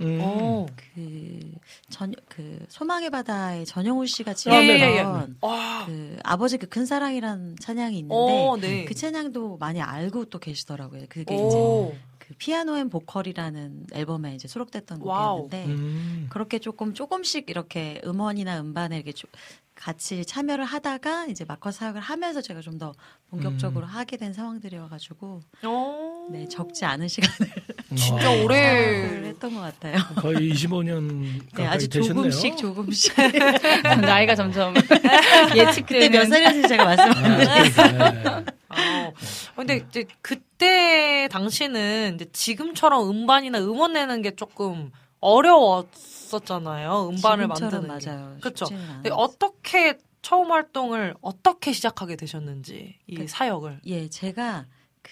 그 소망의 바다의 전영훈 씨가 지었던 그 아버지 그 큰 사랑이란 찬양이 있는데 네. 그 찬양도 많이 알고 또 계시더라고요. 그게 이제 오. 그 그 피아노 앤 보컬이라는 앨범에 이제 수록됐던 와우. 곡이었는데 그렇게 조금씩 이렇게 음원이나 음반에 이렇게 같이 참여를 하다가 이제 마커 사역을 하면서 제가 좀 더 본격적으로 하게 된 상황들이어가지고 네, 적지 않은 시간을 진짜 오래 했던 것 같아요. 거의 25년 네, 가까이 아주 되셨네요. 조금씩 나이가 점점 그때 예측되는. 몇 살이었는지 제가 말씀 안 드렸어요. 근데 이제 그때 당시는 이제 지금처럼 음반이나 음원 내는 게 조금 어려웠었잖아요. 음반을 지금처럼 만드는 게. 맞아요. 그렇죠. 쉽지는 근데 않았어요. 어떻게 처음 활동을 어떻게 시작하게 되셨는지 이 사역을. 예, 제가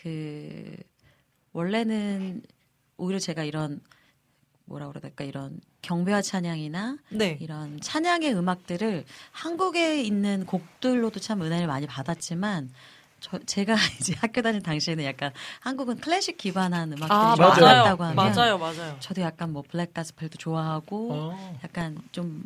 원래는 오히려 제가 이런 뭐라 그래야 될까 이런 경배와 찬양이나 네. 이런 찬양의 음악들을 한국에 있는 곡들로도 참 은혜를 많이 받았지만 제가 이제 학교 다닐 당시에는 약간 한국은 클래식 기반한 음악들이 맞아요. 많았다고 하면 맞아요. 저도 약간 뭐 블랙 가스펠도 좋아하고 약간 좀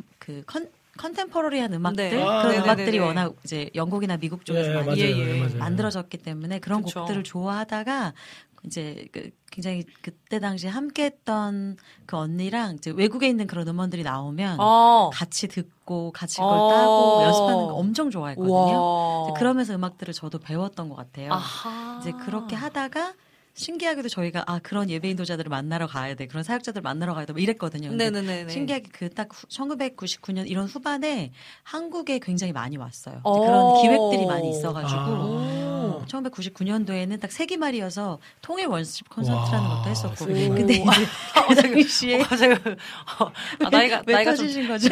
컨템포러리한 음악들 네. 그런 네네네네. 음악들이 워낙 이제 영국이나 미국 쪽에서 네, 많이 맞아요. 만들어졌기 때문에 그런 그쵸. 곡들을 좋아하다가 이제 굉장히 그때 당시에 함께했던 그 언니랑 이제 외국에 있는 그런 음원들이 나오면 같이 듣고 같이 그걸 따고 연습하는 거 엄청 좋아했거든요. 이제 그러면서 음악들을 저도 배웠던 것 같아요. 아하. 이제 그렇게 하다가 신기하게도 저희가 그런 예배 인도자들을 만나러 가야 돼, 그런 사역자들을 만나러 가야 돼, 뭐 이랬거든요. 근데 네네네. 신기하게 딱 1999년 이런 후반에 한국에 굉장히 많이 왔어요. 이제 그런 기획들이 많이 있어가지고 1999년도에는 딱 세기말이어서 통일 원십 콘서트라는 것도 했었고. 근데 이제 그 당시에 나이가 왜 좀 터지신 거죠?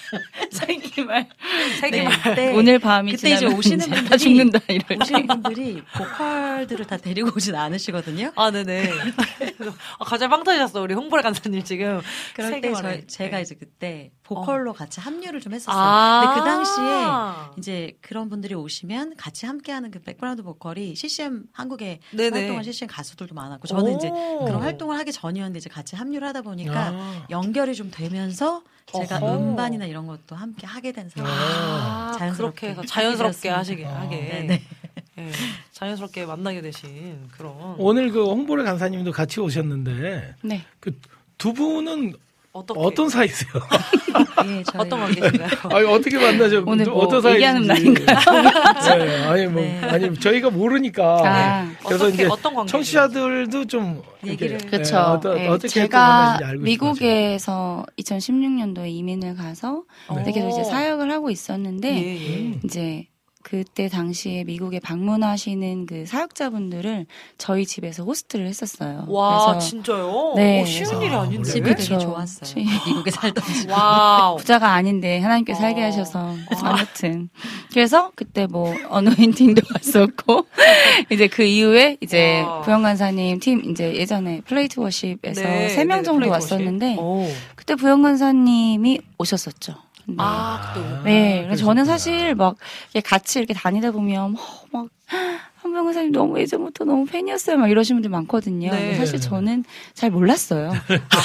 세기말. 그때 오늘 밤이 그때 이제 지나면 오시는 이제 분들이 다 죽는다 이럴 때. 오시는 분들이 보컬들을 다 데리고 오진 않으시거든요. 네네. 갑자기 빵 터지셨어. 우리 홍보를 간사님 지금. 그럴 때 세기말에. 제가 네. 이제 그때 보컬로 같이 합류를 좀 했었어요. 근데 그 당시에 이제 그런 분들이 오시면 같이 함께하는 그 백그라운드 보컬이 CCM 한국에 네네. 활동한 CCM 가수들도 많았고 저는 이제 그런 활동을 하기 전이었는데 이제 같이 합류를 하다 보니까 연결이 좀 되면서 제가 음반이나 이런 것도 함께 하게 된 상황. 자연스럽게 그렇게 해서 자연스럽게 하게 하게. 네네. 네, 자연스럽게 만나게 되신 그런. 오늘 그 홍보를 간사님도 같이 오셨는데 네. 그 두 분은 어떻게, 어떤 사이세요? 예, 저희 어떤 관계신가요? 아니, 어떻게 만나죠? 오늘 뭐 어떤 사이인지. 얘기하는 날인가요? 네, 아니 저희가 모르니까. 그래서 어떻게, 이제 어떤 관계? 청취자들도 좀 얘기를 그렇죠. 어떻게 제가 또 알고 미국에서 2016년도에 이민을 가서 그때 계속 이제 사역을 하고 있었는데 이제 그때 당시에 미국에 방문하시는 그 사역자분들을 저희 집에서 호스트를 했었어요. 와, 그래서 진짜요? 네, 쉬운 그래서 일이 아닌데. 집이 되게 그쵸. 좋았어요. 미국에 살던 집. 와우. 부자가 아닌데 하나님께 살게 하셔서 아무튼 그래서 그때 뭐 어노인팅도 왔었고 이제 그 이후에 이제 부영간사님 팀 이제 예전에 플레이트 워십에서 네, 3명 네, 정도 플레이트 왔었는데 워십. 그때 부영간사님이 오셨었죠. 네. 그때. 네, 그래서 저는 사실 막 이렇게 같이 이렇게 다니다 보면 막 한병근 사님 너무 예전부터 너무 팬이었어요. 막 이러시는 분들 많거든요. 네. 근데 사실 저는 잘 몰랐어요.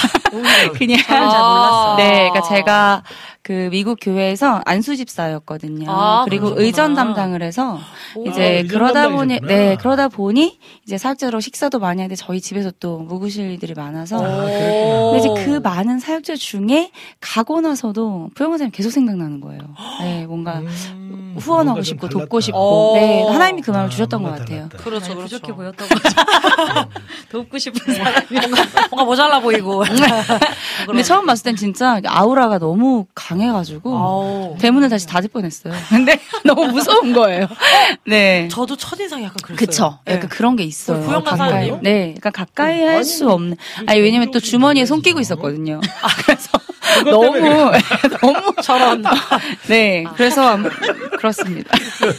그냥 잘 몰랐어. 네, 그러니까 제가 그 미국 교회에서 안수 집사였거든요. 그리고 그러셨구나. 의전 담당을 해서 이제 의전 그러다 보니 담당이셨구나. 그러다 보니 이제 사역자로 식사도 많이 하는데 저희 집에서 또 묵으실 일들이 많아서 근데 이제 그 많은 사역자 중에 가고 나서도 부영관 사님 계속 생각나는 거예요. 네, 뭔가 후원하고 뭔가 좀 싶고 달랐다. 돕고 싶고 네, 하나님이 그 마음을 주셨던 것 뭔가 같아요. 달랐다. 그렇죠, 많이 그렇죠. 부족해 보였던 거죠. 돕고 싶은 사람이. 뭔가 모자라 보이고. 근데 처음 봤을 땐 진짜 아우라가 너무 강해가지고 대문을 다시 닫을 뻔했어요. 근데 너무 무서운 거예요. 네. 저도 첫인상이 약간 그랬어요. 그쵸. 네. 약간 그런 게 있어요. 부영간사님이요? 가까이. 네. 약간 가까이 할 수 없는. 아니, 왜냐면 또 주머니에 손 끼고 있었거든요. 그래서 너무, 너무. 저런. 네. 그래서, 그렇습니다.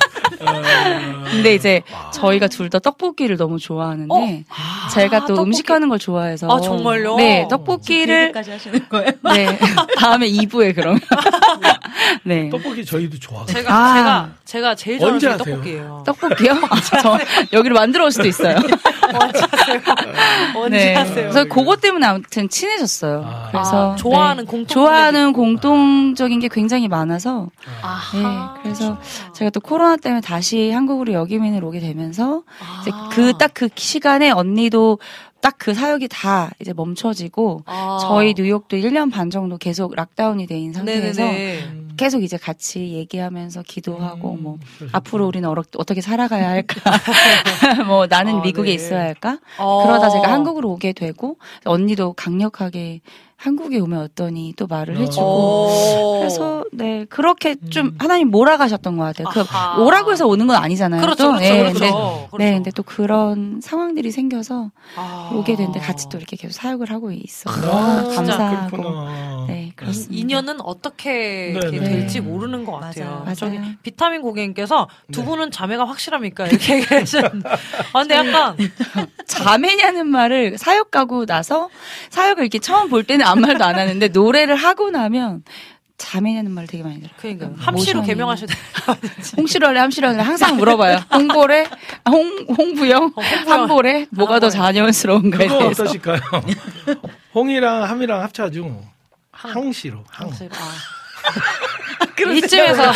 근데 이제 저희가 둘 다 떡볶이를 너무 좋아하는데, 제가 또 떡볶이. 음식하는 걸 좋아해서. 아, 정말요? 네. 떡볶이를. 까지 하시는 거예요? 네. 다음에 2부에 그러면. 네. 떡볶이 저희도 좋아하고. 제가 제일 좋아하는 언제 게 하세요? 떡볶이에요. 떡볶이요? 저 여기로 만들어 올 수도 있어요. 언제 하세요? 그래서 그것 때문에 아무튼 친해졌어요. 그래서 좋아하는 공통적인 게 굉장히 많아서 그래서 제가 또 코로나 때문에 다시 한국으로 여기민을 오게 되면서 이제 그 시간에 언니도 딱 그 사역이 다 이제 멈춰지고 저희 뉴욕도 1년 반 정도 계속 락다운이 된 상태에서 계속 이제 같이 얘기하면서 기도하고 뭐 앞으로 우리는 어떻게 살아가야 할까 뭐 나는 미국에 있어야 할까 그러다 제가 한국으로 오게 되고 언니도 강력하게 한국에 오면 어떠니 또 말을 해주고 그래서 네 그렇게 좀 하나님 몰아가셨던 것 같아요. 그 오라고 해서 오는 건 아니잖아요. 그렇죠. 근데 또 그런 상황들이 생겨서 오게 됐는데 같이 또 이렇게 계속 사역을 하고 있어서 감사하고 네 그렇습니다. 인연은 어떻게 될지 모르는 것 같아요. 맞아요. 저기 비타민 고객님께서 두 분은 자매가 확실합니까? 이렇게 얘기하셨는데 근데 약간 자매냐는 말을 사역 가고 나서 사역을 이렇게 처음 볼 때는 아무 말도 안 하는데 노래를 하고 나면 자매냐는 말을 되게 많이 들어요. 그러니까 함씨로 개명하셔야 돼요. 홍시로래 함시로래 항상 물어봐요. 홍보래 홍부영 함보래 뭐가 더 자연스러운가에 그거 대해서. 어떠실까요? 홍이랑 함이랑 합쳐가지고 항시로. 이쯤에서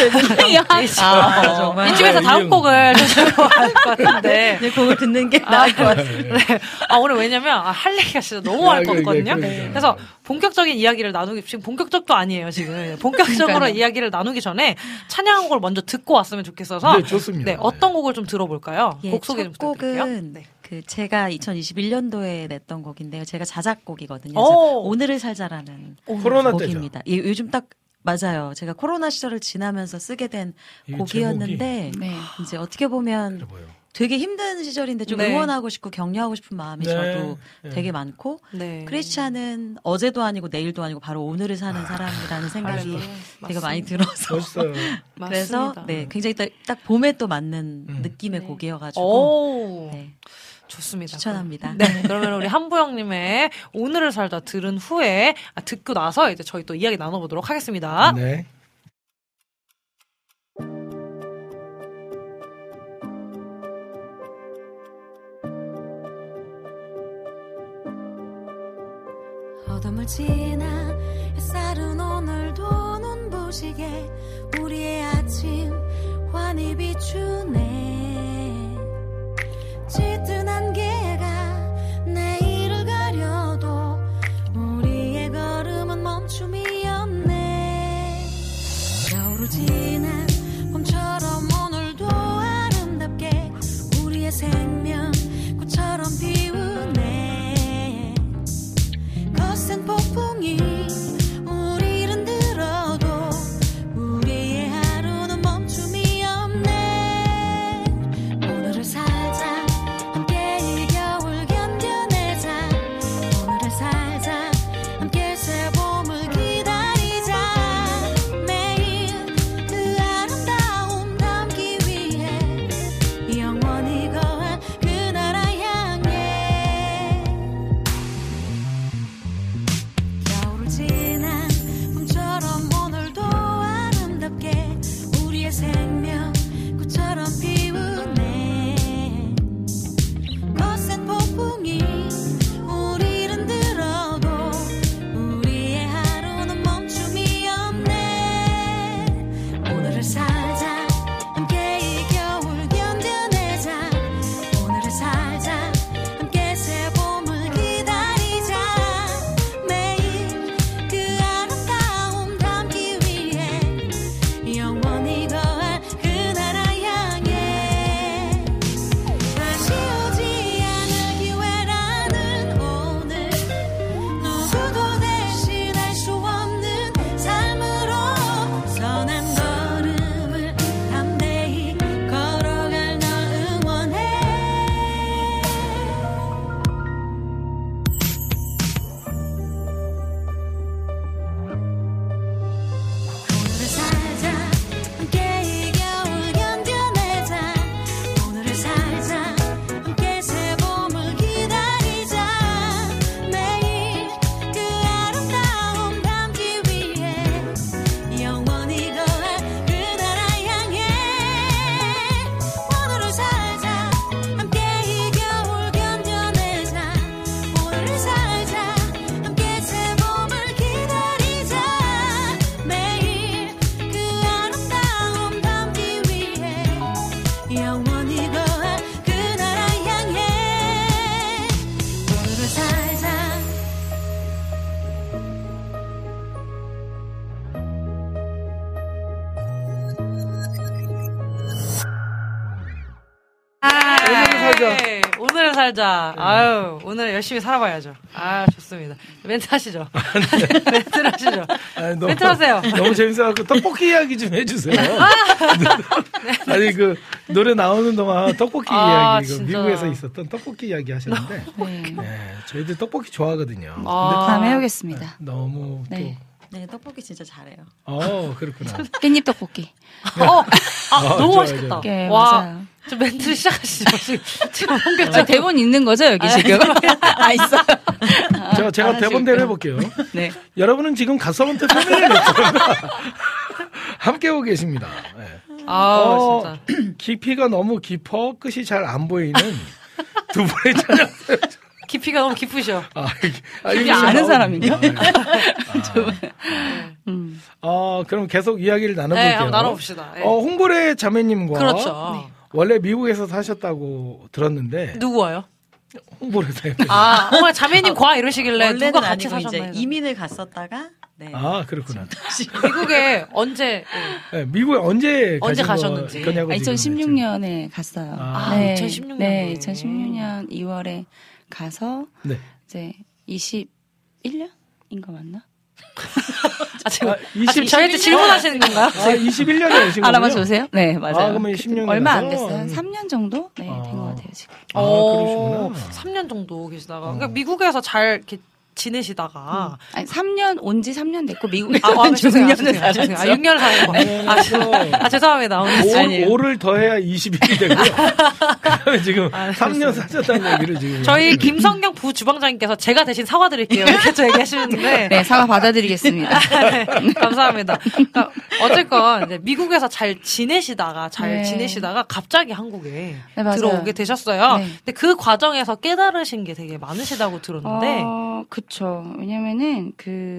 이쯤에서 다음 곡을 들고 할 것 같은데 곡을 듣는 게 나을 것 같아요. 네. 오늘 왜냐면 할 얘기가 진짜 너무 많을 것 같거든요. 그래서 본격적인 이야기를 나누기 지금 본격적도 아니에요. 지금 본격적으로 이야기를 나누기 전에 찬양 곡을 먼저 듣고 왔으면 좋겠어서 네, 좋습니다. 네, 어떤 곡을 좀 들어볼까요? 곡 소개 좀 부탁드릴게요. 곡은 그 제가 2021년도에 냈던 곡인데요. 제가 자작곡이거든요. 오늘을 살자라는 곡입니다. 요즘 딱 맞아요. 제가 코로나 시절을 지나면서 쓰게 된 곡이었는데 이제 어떻게 보면 되게 힘든 시절인데 좀 응원하고 싶고 격려하고 싶은 마음이 저도 되게 많고 크리스찬은 어제도 아니고 내일도 아니고 바로 오늘을 사는 사람이라는 생각이 되게 많이 들어서 그래서 굉장히 딱 봄에 또 맞는 느낌의 곡이어가지고 좋습니다. 추천합니다. 네, 그러면 우리 한보영님의 오늘을 살다 들은 후에 듣고 나서 이제 저희 또 이야기 나눠보도록 하겠습니다. 네. 어둠을 지나 햇살은 오늘도 눈부시게 우리의 아침 환히 비추네. 짙은 안개가 내일을 가려도 우리의 걸음은 멈춤이 없네. 겨울을 지나 봄처럼 오늘도 아름답게 우리의 생명 꽃처럼 피우네. 거센 폭풍이 우리를 들어도 우리의 하루는 멈춤이 없네. 영원히 거할 그 나라 향해 오늘을 살자. 오늘을 살자. 아유, 오늘 열심히 살아봐야죠. 아, 좋습니다. 멘트 하시죠. 멘트를 하시죠. 멘트 하세요. 너무 재밌어갖고 떡볶이 이야기 좀 해주세요. 아니, 그, 노래 나오는 동안 떡볶이 이야기, 미국에서 있었던 떡볶이 이야기 하셨는데, 네, 저희들 떡볶이 좋아하거든요. 근데 다음에 해오겠습니다. 너무 또. 네, 떡볶이 진짜 잘해요. 그렇구나. 깻잎 떡볶이. 너무 좋아요, 맛있겠다. 네, 와, 맞아요. 저 멘트를 시작하시죠. 지금 본격적으로. 대본 있는 거죠, 여기 지금? 있어요. 제가 대본대로 해볼게요. 네. 여러분은 지금 가서원트 패밀리 네트워크 함께 오고 계십니다. 네. 진짜. 깊이가 너무 깊어 끝이 잘 안 보이는 두 분의 찾아왔어요. 깊이가 너무 깊으셔. 깊이 아는 사람인가? 그럼 계속 이야기를 나눠볼게요. 네, 한번 나눠봅시다. 네. 홍보래 자매님과 그렇죠. 원래 미국에서 사셨다고 들었는데 누구와요? 홍보래 자매. 정말 자매님 과 이러시길래 누가 같이 아니고 사셨나요? 이제 이민을 갔었다가 네. 그렇구나. 미국에 언제? 네, 미국에 언제 가셨는지. 2016년에 갔어요. 2016년. 네, 2016년 2월에 가서 이제 21년인 거 맞나? 지금 저희한테 질문하시는 건가요? 21년에 오신 거예요? 알아맞혀 오세요? 네, 맞아요. 그러면 10년 얼마 안 됐어요. 한 3년 정도? 된 것 같아요, 지금. 그러시구나. 3년 정도 계시다가. 그러니까 미국에서 잘 이렇게 지내시다가. 아니, 3년, 6년 됐고, 미국에서 6년을 살았죠. 6년을 사는 거. 죄송합니다. 5를 더해야 20일이 되고요. 그러면 지금 3년 사셨다는 얘기를 지금. 저희 김성경 부주방장님께서 제가 대신 사과드릴게요. 이렇게 또 얘기하시는데. 네, 사과 받아드리겠습니다. 네, 감사합니다. 그러니까 어쨌건 이제 미국에서 잘 지내시다가 갑자기 한국에 들어오게 되셨어요. 네. 근데 그 과정에서 깨달으신 게 되게 많으시다고 들었는데. 그쵸. 왜냐면은,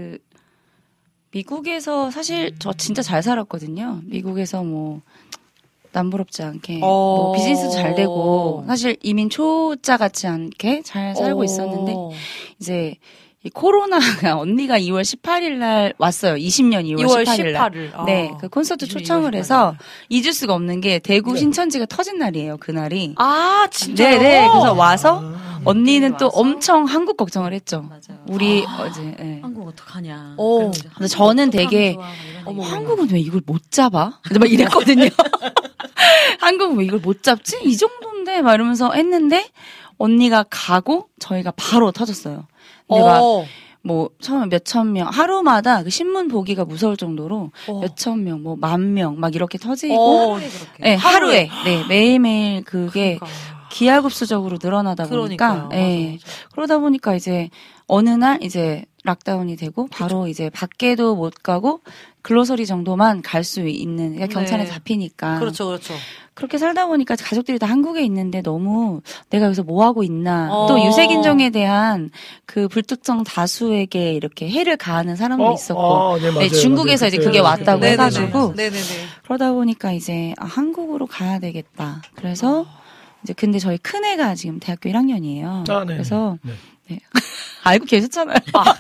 미국에서 사실 저 진짜 잘 살았거든요. 미국에서 남부럽지 않게, 비즈니스도 잘 되고, 사실 이민 초짜 같지 않게 잘 살고 있었는데, 이제, 이 코로나가 언니가 2월 18일 날 왔어요. 20년 2월 18일 날. 네, 그 콘서트 초청을 해서 잊을 수가 없는 게 대구 신천지가 터진 날이에요. 그 날이. 진짜요? 네. 그래서 와서 언니는 또 엄청 한국 걱정을 했죠. 맞아요. 우리 어제 한국 어떡하냐. 근데 저는 되게 한국은 왜 이걸 못 잡아? 막 이랬거든요. 한국은 왜 이걸 못 잡지? 이 정도인데 막 이러면서 했는데 언니가 가고 저희가 바로 터졌어요. 근데 처음에 몇천 명, 하루마다 그 신문 보기가 무서울 정도로 몇천 명, 10,000명, 막 이렇게 터지고, 네, 하루에, 네, 매일매일 그게 기하급수적으로 늘어나다 보니까, 네, 그러다 보니까 이제 어느 날 이제 락다운이 되고, 바로 이제 밖에도 못 가고, 글로서리 정도만 갈 수 있는, 그러니까 경찰에 잡히니까. 그렇죠. 그렇게 살다 보니까 가족들이 다 한국에 있는데 너무 내가 여기서 뭐 하고 있나. 또 유색인종에 대한 그 불특정 다수에게 이렇게 해를 가하는 사람도 있었고. 네, 맞아요. 중국에서 이제 그게 왔다고 해가지고. 네네네. 그러다 보니까 이제 한국으로 가야 되겠다. 그래서 이제 근데 저희 큰애가 지금 대학교 1학년이에요. 그래서 네. 알고 계셨잖아요.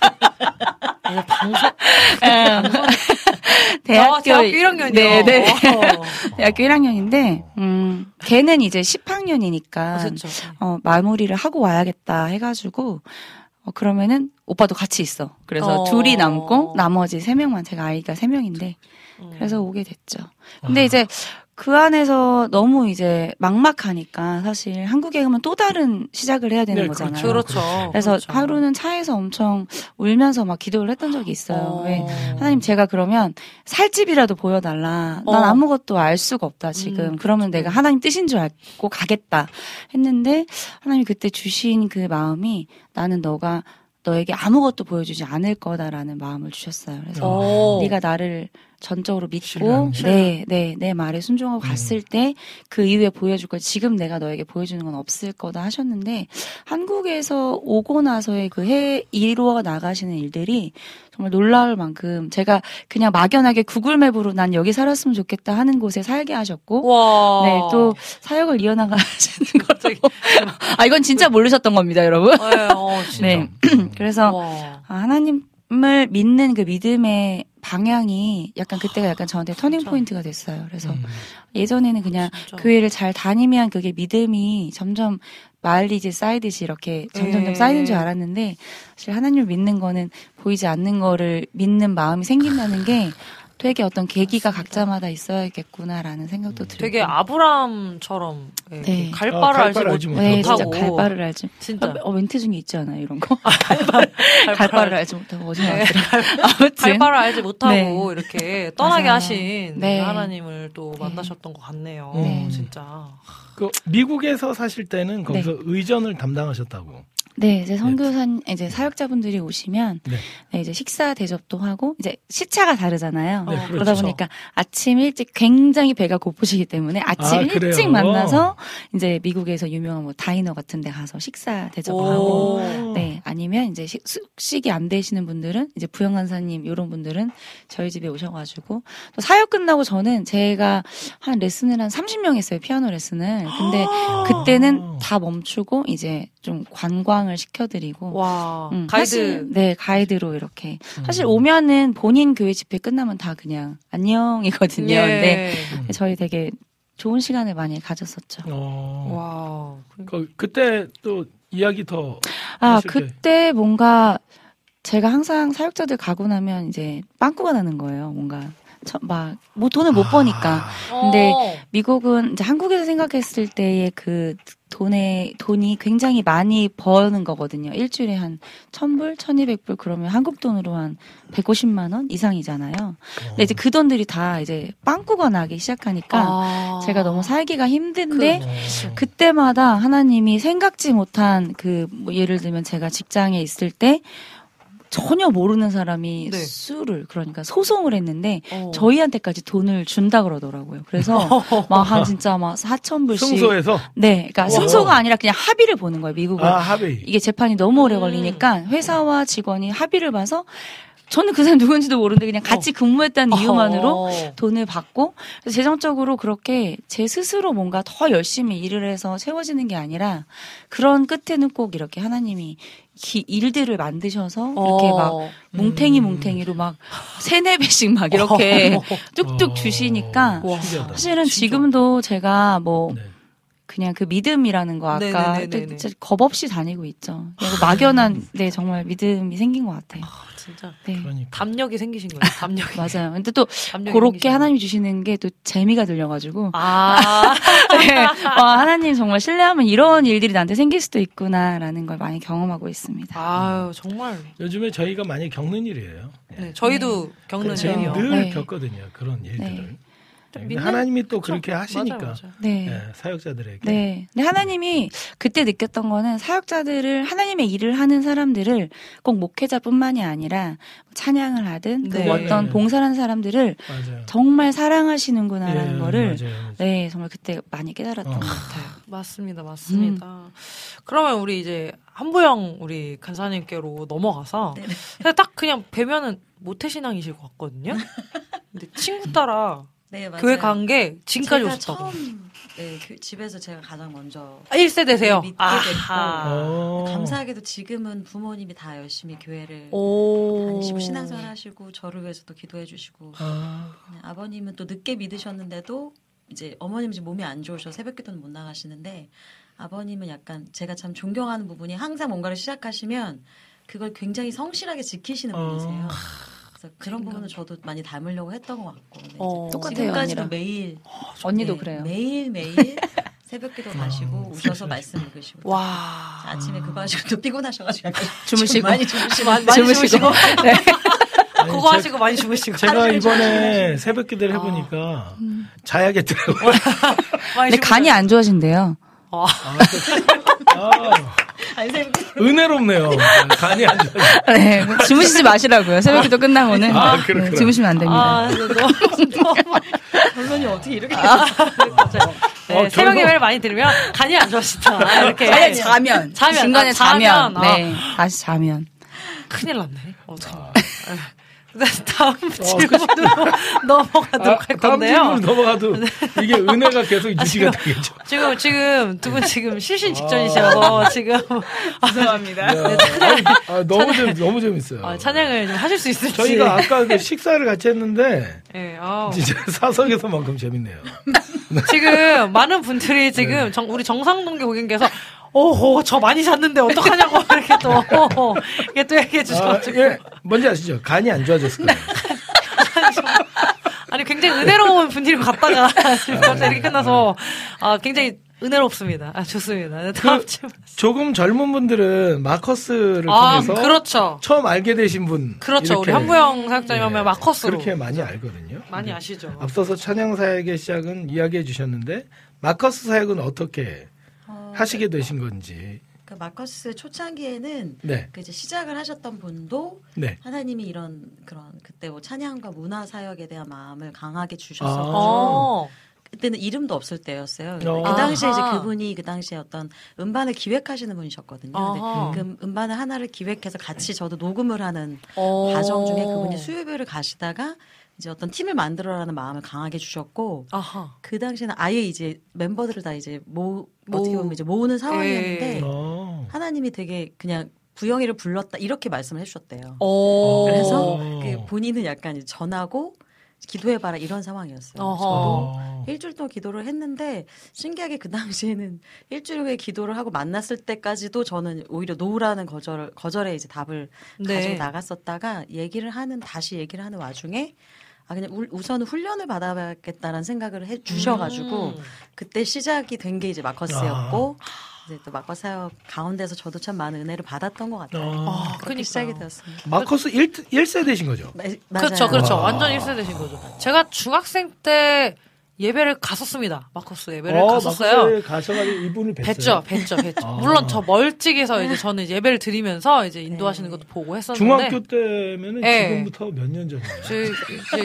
방송. 대학교 1학년이요. 네. 대학교 1학년인데, 걔는 이제 10학년이니까, 마무리를 하고 와야겠다 해가지고, 그러면은 오빠도 같이 있어. 그래서 둘이 남고, 나머지 3명만, 제가 아이가 3명인데, 그래서 오게 됐죠. 근데 이제, 그 안에서 너무 이제 막막하니까 사실 한국에 가면 또 다른 시작을 해야 되는 거잖아요. 그렇죠. 그래서 하루는 차에서 엄청 울면서 막 기도를 했던 적이 있어요. 왜 하나님 제가 그러면 살집이라도 보여달라. 난 아무것도 알 수가 없다 지금. 그러면 내가 하나님 뜻인 줄 알고 가겠다 했는데 하나님이 그때 주신 그 마음이 나는 너에게 아무것도 보여주지 않을 거다라는 마음을 주셨어요. 그래서 네가 나를 전적으로 믿고 신뢰하는 내 말에 순종하고 갔을 때 그 이후에 보여줄 거 지금 내가 너에게 보여주는 건 없을 거다 하셨는데 한국에서 오고 나서의 그 이루어 나가시는 일들이 정말 놀라울 만큼 제가 그냥 막연하게 구글맵으로 난 여기 살았으면 좋겠다 하는 곳에 살게 하셨고 와. 네, 또 사역을 이어나가시는 거죠. 이건 진짜 모르셨던 겁니다, 여러분. 진짜. 네. 그래서 하나님을 믿는 그 믿음의 방향이 약간 그때가 약간 저한테 터닝 포인트가 됐어요. 그래서 예전에는 그냥 진짜. 교회를 잘 다니면 그게 믿음이 점점 마일리지 쌓이듯이 이렇게 점점점 쌓이는 줄 알았는데 사실 하나님을 믿는 거는 보이지 않는 거를 믿는 마음이 생긴다는 게 되게 어떤 계기가 각자마다 있어야겠구나라는 생각도 들고 되게 아브라함처럼 네. 갈 바를 알지 네, 못하고 진짜 갈 바를 알지 진짜 멘트 중에 있지 않아요 이런 거 갈 바를 알지 못하고 어디 나왔더라 아무튼 갈 바를 알지 못하고 네. 이렇게 떠나게 맞아요. 하신 네. 하나님을 또 만나셨던 것 같네요. 진짜. 그 미국에서 사실 때는 거기서 의전을 담당하셨다고. 네, 이제 이제 사역자분들이 오시면, 네, 이제 식사 대접도 하고, 이제 시차가 다르잖아요. 네, 그렇죠. 그러다 보니까 아침 일찍 굉장히 배가 고프시기 때문에 아침 일찍 만나서, 이제 미국에서 유명한 뭐 다이너 같은 데 가서 식사 대접하고, 네, 아니면 이제 숙식이 안 되시는 분들은, 이제 부영간사님, 요런 분들은 저희 집에 오셔가지고, 또 사역 끝나고 저는 제가 한 레슨을 한 30명 했어요, 피아노 레슨을. 근데 그때는 다 멈추고, 이제 좀 관광을 시켜드리고 가이드 사실, 네 가이드로 이렇게 사실 오면은 본인 교회 집회 끝나면 다 그냥 안녕이거든요. 근데 저희 되게 좋은 시간을 많이 가졌었죠. 와 그때 또 이야기 더 그때 뭔가 제가 항상 사역자들 가고 나면 이제 빵꾸가 나는 거예요. 뭔가 뭐 돈을 못 버니까. 근데 미국은 이제 한국에서 생각했을 때의 그 돈이 굉장히 많이 버는 거거든요. 일주일에 한 1,000불, 1,200불 그러면 한국 돈으로 한 150만 원 이상이잖아요. 근데 이제 그 돈들이 다 이제 빵꾸가 나기 시작하니까 제가 너무 살기가 힘든데 그때마다 하나님이 생각지 못한 뭐 예를 들면 제가 직장에 있을 때 전혀 모르는 사람이 수를 그러니까 소송을 했는데 저희한테까지 돈을 준다 그러더라고요. 그래서 막 진짜 막 4,000불씩 승소해서 네, 그러니까 승소가 아니라 그냥 합의를 보는 거예요. 미국은 합의. 이게 재판이 너무 오래 걸리니까 회사와 직원이 합의를 봐서 저는 그 사람 누군지도 모르는데 그냥 같이 근무했다는 이유만으로 돈을 받고 그래서 재정적으로 그렇게 제 스스로 뭔가 더 열심히 일을 해서 채워지는 게 아니라 그런 끝에는 꼭 이렇게 하나님이 일들을 만드셔서 이렇게 막 뭉탱이로 막 3-4배씩 막 이렇게 뚝뚝 주시니까 사실은 지금도 제가 뭐 그냥 그 믿음이라는 거 아까 진짜 겁 없이 다니고 있죠. 막연한 정말 믿음이 생긴 것 같아요. 진짜 그러니까. 담력이 생기신 거예요. 담력이. 맞아요. 근데 또 그렇게 하나님이 주시는 게 또 재미가 들려가지고 하나님 정말 신뢰하면 이런 일들이 나한테 생길 수도 있구나라는 걸 많이 경험하고 있습니다. 아유 정말 요즘에 저희가 많이 겪는 일이에요. 저희도 겪는 일이요. 늘 겪거든요. 그런 일들을. 하나님이 또 그렇게 하시니까 맞아요. 사역자들에게. 네. 근데 하나님이 그때 느꼈던 거는 사역자들을 하나님의 일을 하는 사람들을 꼭 목회자뿐만이 아니라 찬양을 하든 그 어떤 봉사하는 사람들을 정말 사랑하시는구나라는 거를 맞아요. 정말 그때 많이 깨달았던 것 같아요. 맞습니다. 그러면 우리 이제 한부영 우리 간사님께로 넘어가서 딱 그냥 뵈면은 모태신앙이실 것 같거든요. 근데 친구 따라 교회 간 게 지금까지 오셨다고. 처음 집에서 제가 가장 먼저 1세대세요. 믿게 됐고 감사하게도 지금은 부모님이 다 열심히 교회를 다니시고 신앙생활 하시고 저를 위해서도 기도해 주시고 아버님은 또 늦게 믿으셨는데도 이제 어머님은 지금 몸이 안 좋으셔서 새벽기도는 못 나가시는데 아버님은 약간 제가 참 존경하는 부분이 항상 뭔가를 시작하시면 그걸 굉장히 성실하게 지키시는 분이세요. 그런 부분은 저도 많이 닮으려고 했던 것 같고 똑같아요. 지금까지도 매일 언니도 그래요. 매일 새벽기도 가시고 오셔서 말씀 읽으시고 아침에 그거 하시고 또 피곤하셔가지고 약간 주무시고 많이 주무시고 그거 하시고 많이 주무시고 제가 이번에 새벽 기도를 해보니까 자야겠더라고요. 근데 간이 안 좋아진대요. 은혜롭네요. 간이 안 좋아요. 네, 주무시지 마시라고요. 새벽기도 끝나고는 네, 주무시면 안 됩니다. 너무 결론이 어떻게 이렇게 네, 새벽 예배를 많이 들으면 간이 안 좋아지다. 이렇게 아니, 자면 중간에 자면 네, 다시 자면 큰일 났네. 다음 질문으로 넘어가도록 할 건데요. 다음 질문 넘어가도 이게 은혜가 계속 유지가 되겠죠. 지금 두 분 지금 쉬신 직전이셔서 지금 죄송합니다. 너무 재밌어요. 찬양을 좀 하실 수 있을지. 저희가 아까 그 식사를 같이 했는데 네, 진짜 사석에서만큼 재밌네요. 지금 많은 분들이 지금 우리 정상동계 고객님께서 오호, 저 많이 잤는데 어떡하냐고, 이렇게 또 얘기해 주셔가지고. 예, 뭔지 아시죠? 간이 안 좋아졌을 거예요. 아니, 굉장히 은혜로운 분위기로 갔다가, 갑자기 이렇게 끝나서, 굉장히 은혜롭습니다. 좋습니다. 다음 질문. 조금 젊은 분들은 마커스를 통해서. 그렇죠. 처음 알게 되신 분. 그렇죠. 우리 한부영 사역자님 하면 마커스로. 그렇게 많이 알거든요. 많이 아시죠. 앞서서 찬양 사역의 시작은 이야기해 주셨는데, 마커스 사역은 어떻게 하시게 되신 건지. 그 마커스 초창기에는 네. 그 이제 시작을 하셨던 분도 네. 하나님이 이런 그런 그때 뭐 찬양과 문화 사역에 대한 마음을 강하게 주셨어가지고 그때는 이름도 없을 때였어요. 그 당시에 이제 그분이 그 당시에 어떤 음반을 기획하시는 분이셨거든요. 근데 그 음반을 하나를 기획해서 같이 저도 녹음을 하는 과정 중에 그분이 수요일을 가시다가 이제 어떤 팀을 만들어라는 마음을 강하게 주셨고, 그 당시에는 아예 이제 멤버들을 다 이제 어떻게 보면 이제 모으는 상황이었는데, 하나님이 되게 그냥 부영이를 불렀다, 이렇게 말씀을 해주셨대요. 그래서 그 본인은 약간 이제 전하고, 기도해봐라, 이런 상황이었어요. 저도 일주일 동안 기도를 했는데, 신기하게 그 당시에는 일주일 후에 기도를 하고 만났을 때까지도 저는 오히려 노라는 거절에 이제 답을 가지고 나갔었다가, 다시 얘기를 하는 와중에, 그냥 우선은 훈련을 받아봐야겠다라는 생각을 해 주셔가지고, 그때 시작이 된 게 이제 마커스였고, 이제 또 마커스 사역 가운데서 저도 참 많은 은혜를 받았던 것 같아요. 그렇게 시작이 되었습니다. 마커스 1세대신 거죠? 그렇죠, 그렇죠. 완전 1세대신 거죠. 제가 중학생 때 예배를 갔었습니다. 마커스 예배를 갔었어요. 마커스에 가셔가지고 이분을 뵀어요. 뵀죠. 물론 저 멀찍이서 이제 저는 이제 예배를 드리면서 이제 인도하시는 것도 보고 했었는데. 중학교 때면은 지금부터 몇 년 전이에요?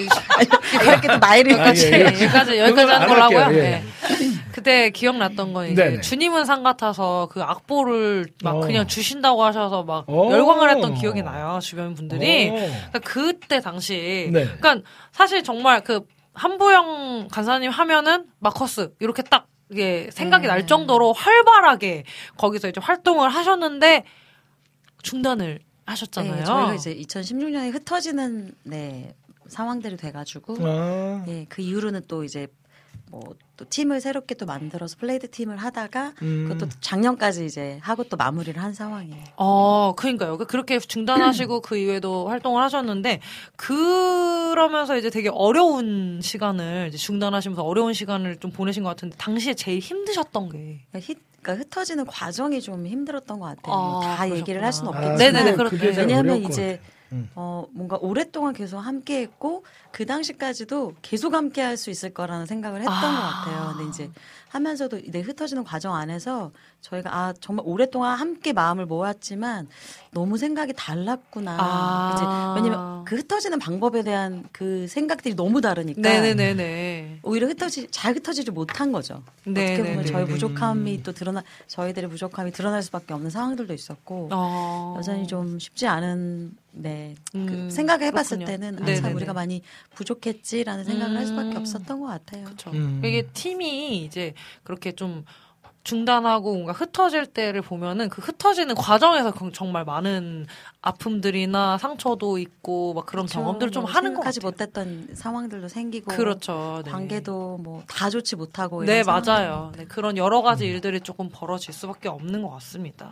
이렇게 또 나이를 여기까지 하는 걸로 하고요. 예. 그때 기억났던 건 이제 주님은 상 같아서 그 악보를 막 그냥 주신다고 하셔서 막 열광을 했던 기억이 나요. 주변 분들이. 그러니까 그때 당시. 그러니까 사실 정말 그 한부영 간사님 하면은 마커스 이렇게 딱 이게 생각이 날 정도로 활발하게 거기서 이제 활동을 하셨는데 중단을 하셨잖아요. 네, 저희가 이제 2016년에 흩어지는 상황들이 돼가지고 그 이후로는 또 이제 뭐 또 팀을 새롭게 또 만들어서 플레이드 팀을 하다가 그것도 작년까지 이제 하고 또 마무리를 한 상황이에요. 그러니까요. 그렇게 중단하시고 그 이후에도 활동을 하셨는데 그러면서 이제 되게 어려운 시간을 이제 중단하시면서 어려운 시간을 좀 보내신 것 같은데 당시에 제일 힘드셨던 게 그러니까 흩어지는 과정이 좀 힘들었던 것 같아요. 다 그러셨구나. 얘기를 할 수는 없겠지만 네네네, 그렇게. 왜냐하면 이제 뭔가 오랫동안 계속 함께했고 그 당시까지도 계속 함께할 수 있을 거라는 생각을 했던 것 같아요. 근데 이제 하면서도 흩어지는 과정 안에서 저희가 정말 오랫동안 함께 마음을 모았지만 너무 생각이 달랐구나. 이제 왜냐면 그 흩어지는 방법에 대한 그 생각들이 너무 다르니까. 네네네네. 오히려 잘 흩어지지 못한 거죠. 어떻게 보면 저희 부족함이 또 저희들의 부족함이 드러날 수밖에 없는 상황들도 있었고 여전히 좀 쉽지 않은 그 생각을 해봤을 때는 참 우리가 많이 부족했지라는 생각을 할 수밖에 없었던 것 같아요. 그렇죠. 이게 팀이 이제 그렇게 좀 중단하고 뭔가 흩어질 때를 보면은 그 흩어지는 과정에서 정말 많은 아픔들이나 상처도 있고 막 그런 경험들을 좀 하는 것 같아요. 생각하지 못했던 상황들도 생기고 그렇죠. 관계도 뭐 다 좋지 못하고 네, 맞아요. 그런 여러 가지 일들이 조금 벌어질 수밖에 없는 것 같습니다.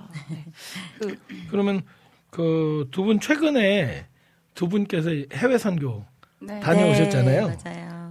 그러면 그 두 분 최근에 두 분께서 해외 선교 다녀오셨잖아요. 네, 맞아요.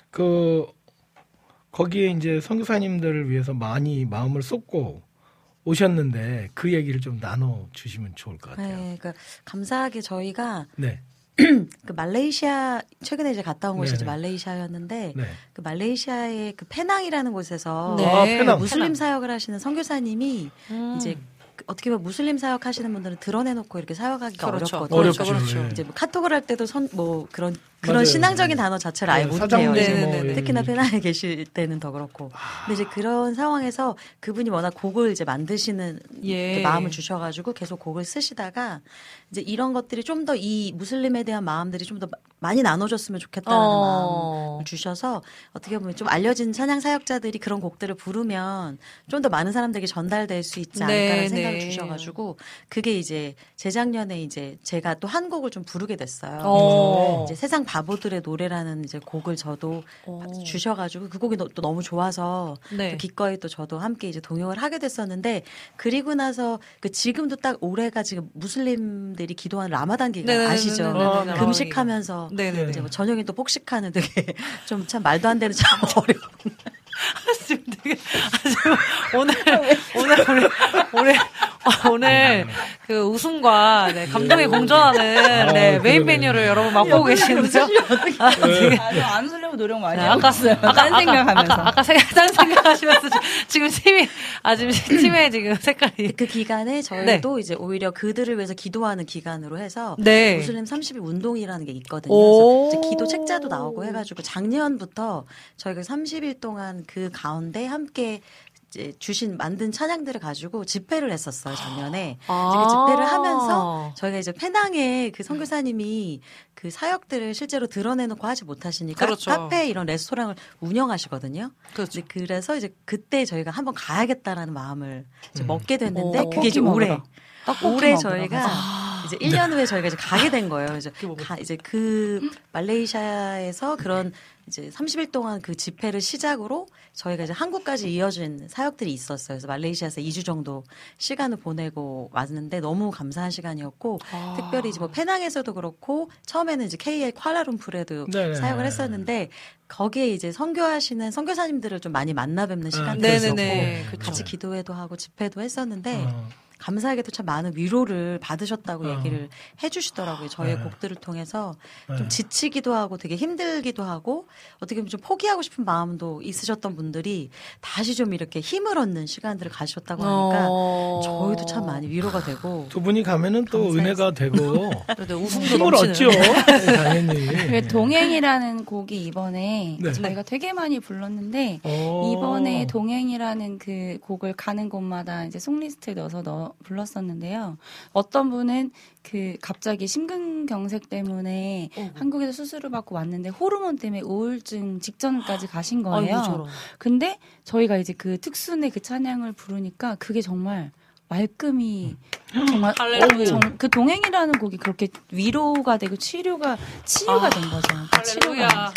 거기에 이제 선교사님들을 위해서 많이 마음을 쏟고 오셨는데 그 얘기를 좀 나눠 주시면 좋을 것 같아요. 그러니까 감사하게 저희가 그 말레이시아 최근에 이제 갔다 온 곳이 이제 말레이시아였는데 그 말레이시아의 그 페낭이라는 곳에서 페낭. 무슬림 사역을 하시는 선교사님이 이제 어떻게 보면 무슬림 사역하시는 분들은 드러내놓고 이렇게 사역하기가 어렵거든요. 어렵죠. 이제 뭐 카톡을 할 때도 그런 맞아요. 신앙적인 단어 자체를 아예 못해요. 사장님 특히나 페나에 계실 때는 더 그렇고. 근데 이제 그런 상황에서 그분이 워낙 곡을 이제 만드시는 마음을 주셔가지고 계속 곡을 쓰시다가 이제 이런 것들이 좀 더 이 무슬림에 대한 마음들이 좀 더 많이 나눠줬으면 좋겠다는 마음을 주셔서 어떻게 보면 좀 알려진 찬양 사역자들이 그런 곡들을 부르면 좀 더 많은 사람들에게 전달될 수 있지 않을까라는 생각을 주셔가지고 그게 이제 재작년에 이제 제가 또 한 곡을 좀 부르게 됐어요. 이제 세상 바보들의 노래라는 이제 곡을 저도 주셔가지고 그 곡이 또 너무 좋아서 또 기꺼이 또 저도 함께 이제 동역을 하게 됐었는데 그리고 나서 지금도 딱 올해가 지금 무슬림들이 기도하는 라마단 기간 아시죠? 금식하면서 이제 뭐 저녁에 또 폭식하는 되게 좀 참 말도 안 되는 참 어려운. 지금 되게 오늘 그 웃음과 감동이 공존하는 메인 메뉴를 여러분 맛보고 계시는데요. 안 쓰려고 노력 많이 하고 있어요. 딴 생각하면서. 아까 딴 생각하시면서 지금 팀의 지금 색깔이. 그 기간에 저희도 이제 오히려 그들을 위해서 기도하는 기간으로 해서 무슬림 30일 운동이라는 게 있거든요. 그래서 이제 기도 책자도 나오고 해가지고 작년부터 저희가 30일 동안 그 가운데 함께 이제 만든 찬양들을 가지고 집회를 했었어요, 작년에. 그 집회를 하면서 저희가 이제 페낭에 그 선교사님이 그 사역들을 실제로 드러내놓고 하지 못하시니까 카페 이런 레스토랑을 운영하시거든요. 그래서 이제 그때 저희가 한번 가야겠다라는 마음을 이제 먹게 됐는데 그게 이제 올해 저희가 이제 1년 후에 저희가 이제 가게 된 거예요. 이제 그 말레이시아에서 그런 이제 30일 동안 그 집회를 시작으로 저희가 이제 한국까지 이어진 사역들이 있었어요. 그래서 말레이시아에서 2주 정도 시간을 보내고 왔는데 너무 감사한 시간이었고 특별히 이제 뭐 페낭에서도 그렇고 처음에는 이제 KL 쿠알라룸푸르에도 사역을 했었는데 거기에 이제 선교하시는 선교사님들을 좀 많이 만나 뵙는 시간들이 있었고 같이 기도회도 하고 집회도 했었는데 감사하게도 참 많은 위로를 받으셨다고 얘기를 해주시더라고요. 저의 곡들을 통해서 좀 지치기도 하고 되게 힘들기도 하고 어떻게 보면 좀 포기하고 싶은 마음도 있으셨던 분들이 다시 좀 이렇게 힘을 얻는 시간들을 가지셨다고 하니까 저희도 참 많이 위로가 되고 두 분이 가면은 또 은혜가 되고 웃음도 힘을 얻죠. 당연히. 동행이라는 곡이 이번에 저희가 되게 많이 불렀는데 이번에 동행이라는 그 곡을 가는 곳마다 이제 송리스트에 넣어서 불렀었는데요. 어떤 분은 그 갑자기 심근경색 때문에 한국에서 수술을 받고 왔는데 호르몬 때문에 우울증 직전까지 가신 거예요. 근데 저희가 이제 그 특순의 그 찬양을 부르니까 그게 정말 말끔히 정말 그 동행이라는 곡이 그렇게 위로가 되고 치유가 된 거죠. 할렐루야.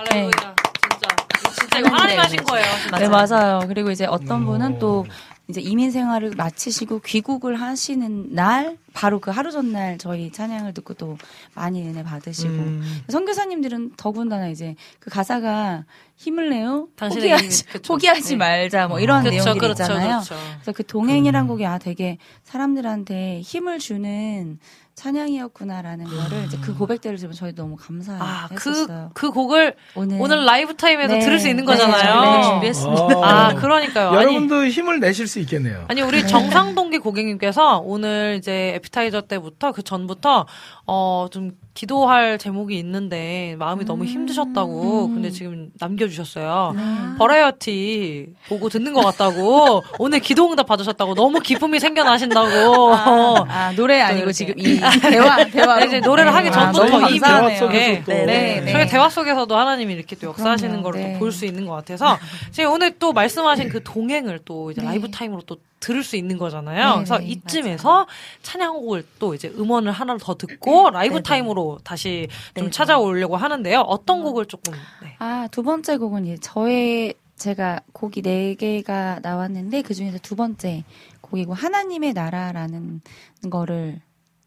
진짜 이거 하나님 하신 거예요. 네, 맞아요. 그리고 이제 어떤 분은 또 이제 이민 생활을 마치시고 귀국을 하시는 날 바로 그 하루 전날 저희 찬양을 듣고 또 많이 은혜 받으시고 선교사님들은 더군다나 이제 그 가사가 힘을 내요 포기하지 말자 뭐 이런 내용들이 있잖아요. 그래서 그 동행이란 곡이 되게 사람들한테 힘을 주는 찬양이었구나라는 거를 이제 그 고백들을 들으면 저희 너무 감사했었어요. 그 곡을 오늘 라이브 타임에서 들을 수 있는 거잖아요. 준비했습니다. 그러니까요. 여러분도 힘을 내실 수 있겠네요. 아니 우리 정상동기 고객님께서 오늘 이제 에피타이저 때부터 그 전부터 좀 기도할 제목이 있는데 마음이 너무 힘드셨다고 근데 지금 남겨주셨어요. 버라이어티 보고 듣는 것 같다고 오늘 기도응답 받으셨다고 너무 기쁨이 생겨나신다고 노래 아니고 지금 이 대화 이제 노래를 하기 전부터 이 대화 속에서 또 저희 대화 속에서도 하나님이 이렇게 또 역사하시는 걸 또 볼 수 있는 것 같아서 지금 오늘 또 말씀하신 그 동행을 또 이제 라이브 타임으로 또 들을 수 있는 거잖아요. 그래서 이쯤에서 찬양곡을 또 이제 음원을 하나 더 듣고 라이브 타임으로 다시 좀 찾아오려고 하는데요. 어떤 곡을 조금 두 번째 곡은 이제 제가 곡이 4개가 나왔는데 그 중에서 두 번째 곡이고 하나님의 나라라는 거를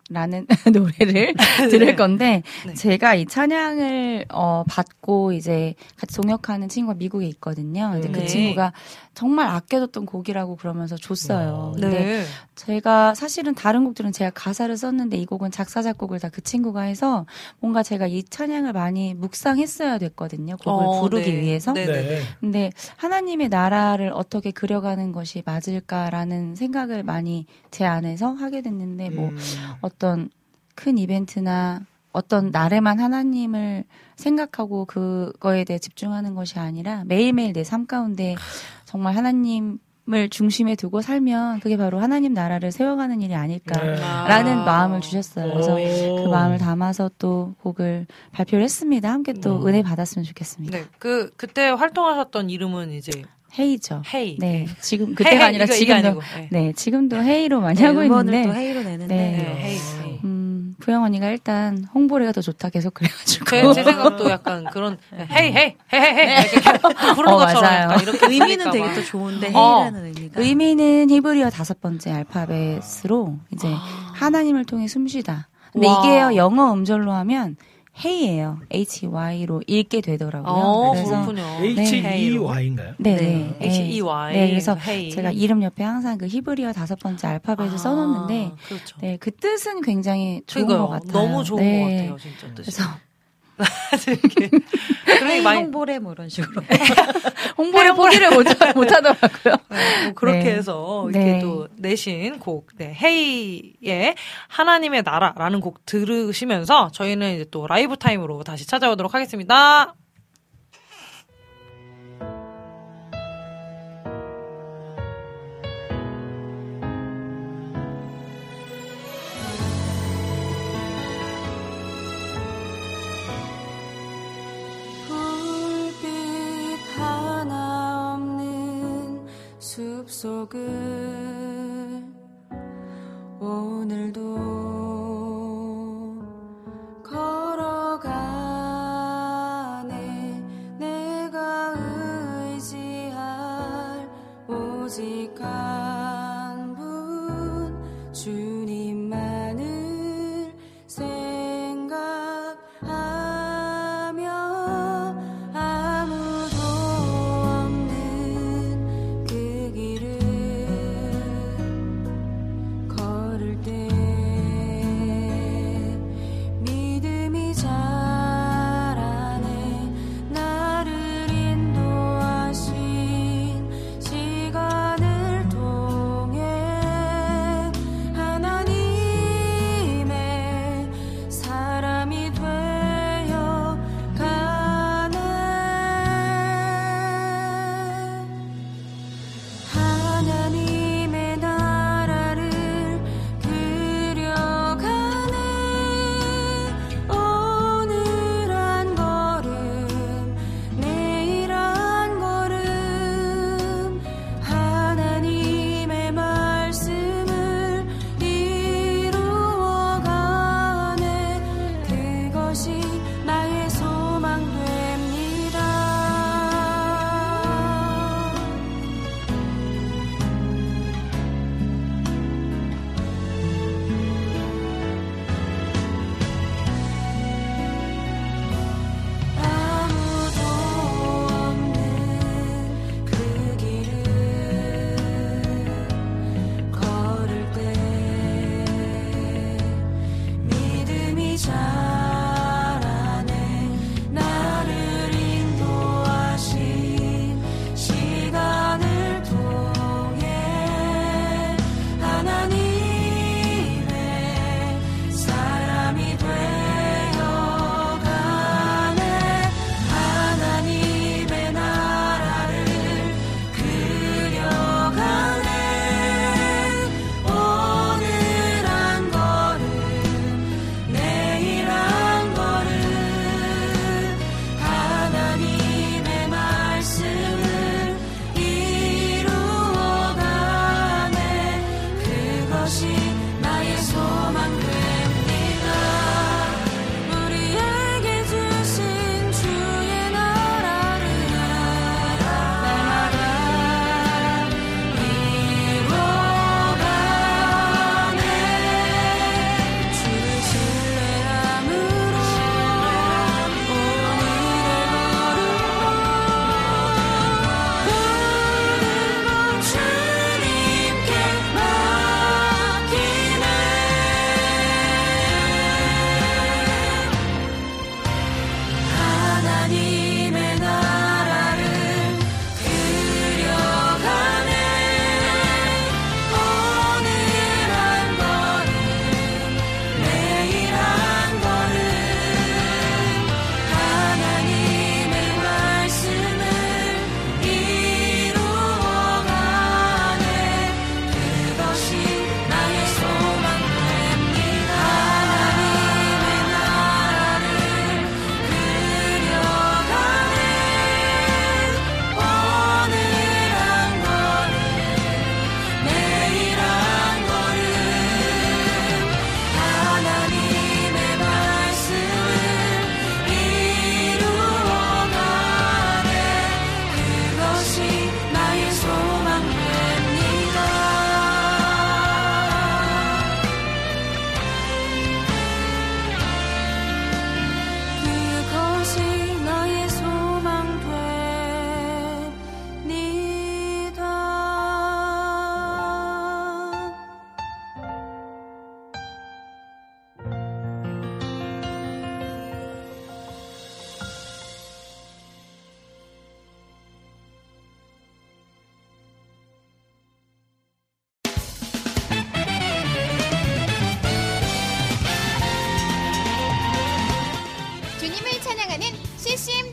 라는 노래를 들을 건데 네. 제가 이 찬양을 받고 이제 같이 동역하는 친구가 미국에 있거든요. 근데 그 친구가 정말 아껴뒀던 곡이라고 그러면서 줬어요. 근데 제가 사실은 다른 곡들은 제가 가사를 썼는데 이 곡은 작사 작곡을 다 그 친구가 해서 뭔가 제가 이 찬양을 많이 묵상했어야 됐거든요. 곡을 부르기 위해서. 근데 하나님의 나라를 어떻게 그려가는 것이 맞을까라는 생각을 많이 제 안에서 하게 됐는데 뭐 어떤 큰 이벤트나 어떤 날에만 하나님을 생각하고 그거에 대해 집중하는 것이 아니라 매일매일 내 삶 가운데 정말 하나님을 중심에 두고 살면 그게 바로 하나님 나라를 세워가는 일이 아닐까라는 마음을 주셨어요. 그래서 그 마음을 담아서 또 곡을 발표를 했습니다. 함께 또 은혜 받았으면 좋겠습니다. 네, 그때 활동하셨던 이름은 이제 헤이죠. 헤이. 네, 지금 그때가 아니라 지금도 네, 지금도 헤이로 많이 하고 있는데 또 헤이로 내는데 헤이. 부영 언니가 일단 홍보래가 더 좋다 계속 그래가지고 제 생각도 약간 그런 헤이 이렇게 부르는 것처럼 맞아요. 이렇게 의미는 되게 또 좋은데 헤이라는 의미가 의미는 히브리어 5번째 알파벳으로 이제 하나님을 통해 숨쉬다. 근데 이게요 영어 음절로 하면 헤이예요. H-Y로 읽게 되더라고요. 그래서 그렇군요. H-E-Y인가요? 네, H-E-Y. 네, 그래서 헤이. 제가 이름 옆에 항상 그 히브리어 5번째 알파벳을 써놓는데, 그렇죠. 네, 그 뜻은 굉장히 좋은 그러니까요. 것 같아요. 너무 좋은 네. 것 같아요, 진짜 뜻이. 그래서 헤이 많이 홍보래 뭐 이런 식으로 홍보를 포기를 못 하더라고요. 뭐 그렇게 네. 해서 이렇게 네. 또 내신 곡, 헤이의 하나님의 나라라는 곡 들으시면서 저희는 이제 또 라이브 타임으로 다시 찾아오도록 하겠습니다. 하나 없는 숲속을 오늘도 걸어가네. 내가 의지할 오직 한 분 주님만을 생각하며 아무도 없는 그 길을 걸을 때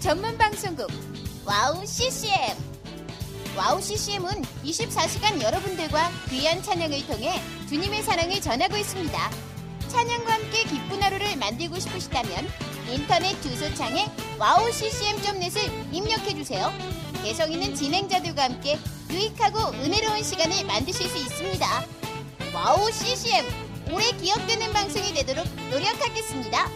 전문 방송국 와우 CCM. 와우 CCM은 24시간 여러분들과 귀한 찬양을 통해 주님의 사랑을 전하고 있습니다. 찬양과 함께 기쁜 하루를 만들고 싶으시다면 인터넷 주소창에 wowccm.net을 입력해주세요. 개성 있는 진행자들과 함께 유익하고 은혜로운 시간을 만드실 수 있습니다. 와우 CCM, 오래 기억되는 방송이 되도록 노력하겠습니다.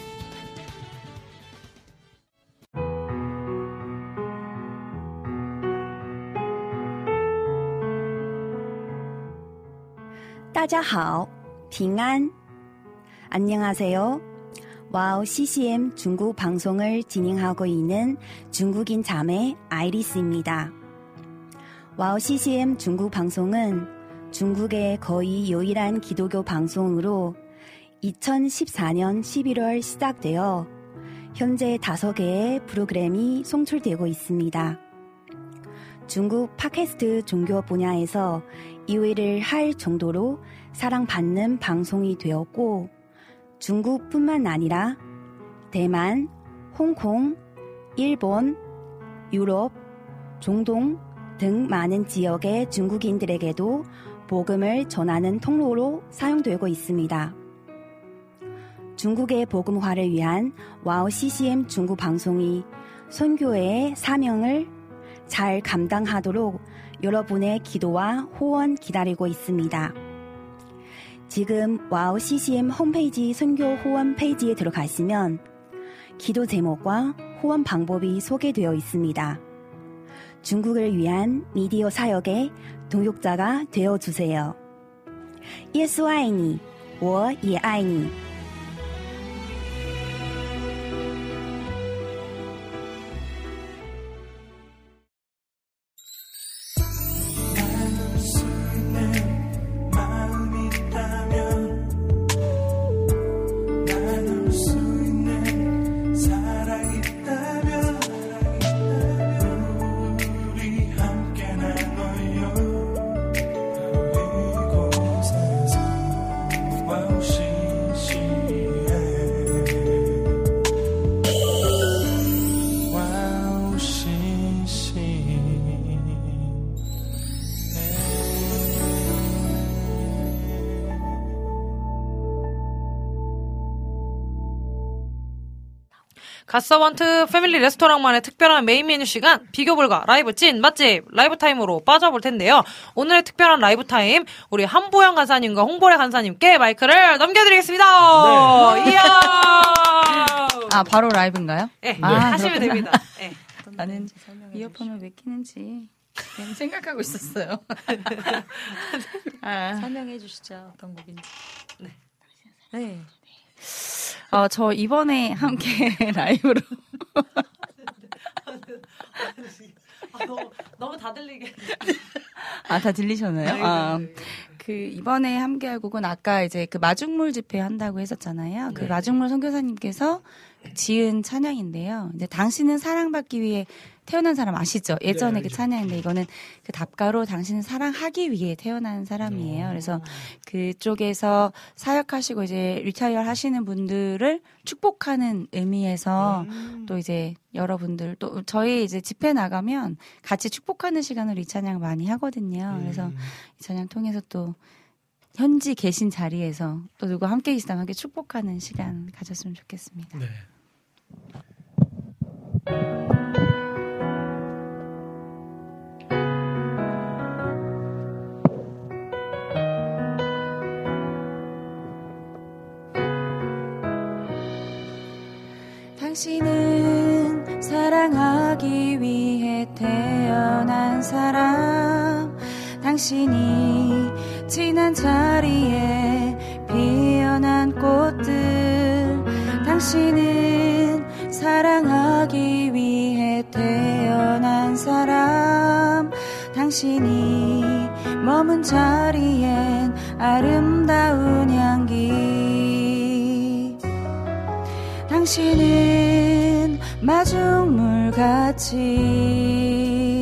다자하오, 빙안. 안녕하세요. 와우 CCM 중국 방송을 진행하고 있는 중국인 자매 아이리스입니다. 와우 CCM 중국 방송은 중국의 거의 유일한 기독교 방송으로 2014년 11월 시작되어 현재 5개의 프로그램이 송출되고 있습니다. 중국 팟캐스트 종교 분야에서 2위를 할 정도로 사랑받는 방송이 되었고 중국뿐만 아니라 대만, 홍콩, 일본, 유럽, 중동 등 많은 지역의 중국인들에게도 복음을 전하는 통로로 사용되고 있습니다. 중국의 복음화를 위한 와우 CCM 중국 방송이 선교회의 사명을 잘 감당하도록 여러분의 기도와 후원 기다리고 있습니다. 지금 와우 CCM 홈페이지 선교 후원 페이지에 들어가시면 기도 제목과 후원 방법이 소개되어 있습니다. 중국을 위한 미디어 사역의 동역자가 되어주세요. 예수爱你,我也爱你. 갓서번트 패밀리 레스토랑만의 특별한 메인 메뉴 시간, 비교 불가 라이브 찐 맛집 라이브 타임으로 빠져볼 텐데요. 오늘의 특별한 라이브 타임, 우리 한보영 간사님과 홍보래 간사님께 마이크를 넘겨드리겠습니다. 네. 이야. 아, 바로 라이브인가요? 네, 아, 하시면 됩니다. 네. 나는 이어폰을 왜 끼는지 그냥 생각하고 있었어요. 아. 설명해 주시죠. 어떤 곡인지. 네. 네. 저 이번에 함께 라이브로. 너무 다 들리게. 아, 다 들리셨나요? 네, 아, 네. 그 이번에 함께할 곡은 아까 이제 그 마중물 집회 한다고 했었잖아요. 그 마중물 선교사님께서 지은 찬양인데요. 이제 당신은 사랑받기 위해 태어난 사람 아시죠? 예전에 그 찬양인데 이거는 그 답가로 당신은 사랑하기 위해 태어난 사람이에요. 그래서 그쪽에서 사역하시고 이제 리타이어 하시는 분들을 축복하는 의미에서 또 이제 여러분들 또 저희 이제 집회 나가면 같이 축복하는 시간으로 이 찬양 많이 하거든요. 그래서 이 찬양 통해서 또 현지 계신 자리에서 또 누구 함께 계시다면 함께 축복하는 시간 가졌으면 좋겠습니다. 네. 당신은 사랑하기 위해 태어난 사람, 당신이 지난 자리에 피어난 꽃들, 당신은 사랑하기 위해 태어난 사람, 당신이 머문 자리엔 아름다운 향기, 당신은 마중물같이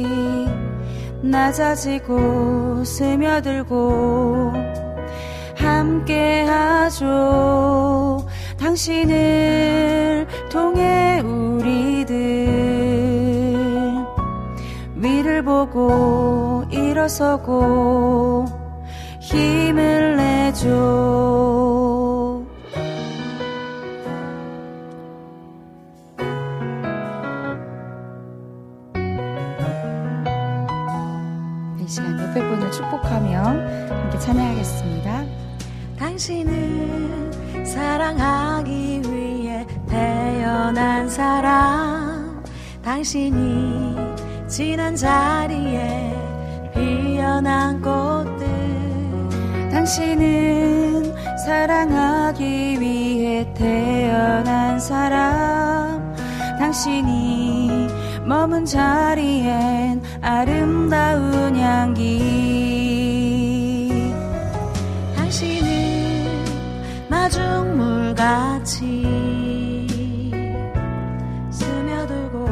낮아지고 스며들고 함께하죠. 당신을 통해 우리들 보고 일어서고 힘을 내줘. 이 시간 옆에 분을 축복하며 함께 찬양하겠습니다. 당신은 사랑하기 위해 태어난 사람, 당신이 지난 자리에 피어난 꽃들, 당신은 사랑하기 위해 태어난 사람, 당신이 머문 자리엔 아름다운 향기, 당신은 마중물같이 스며들고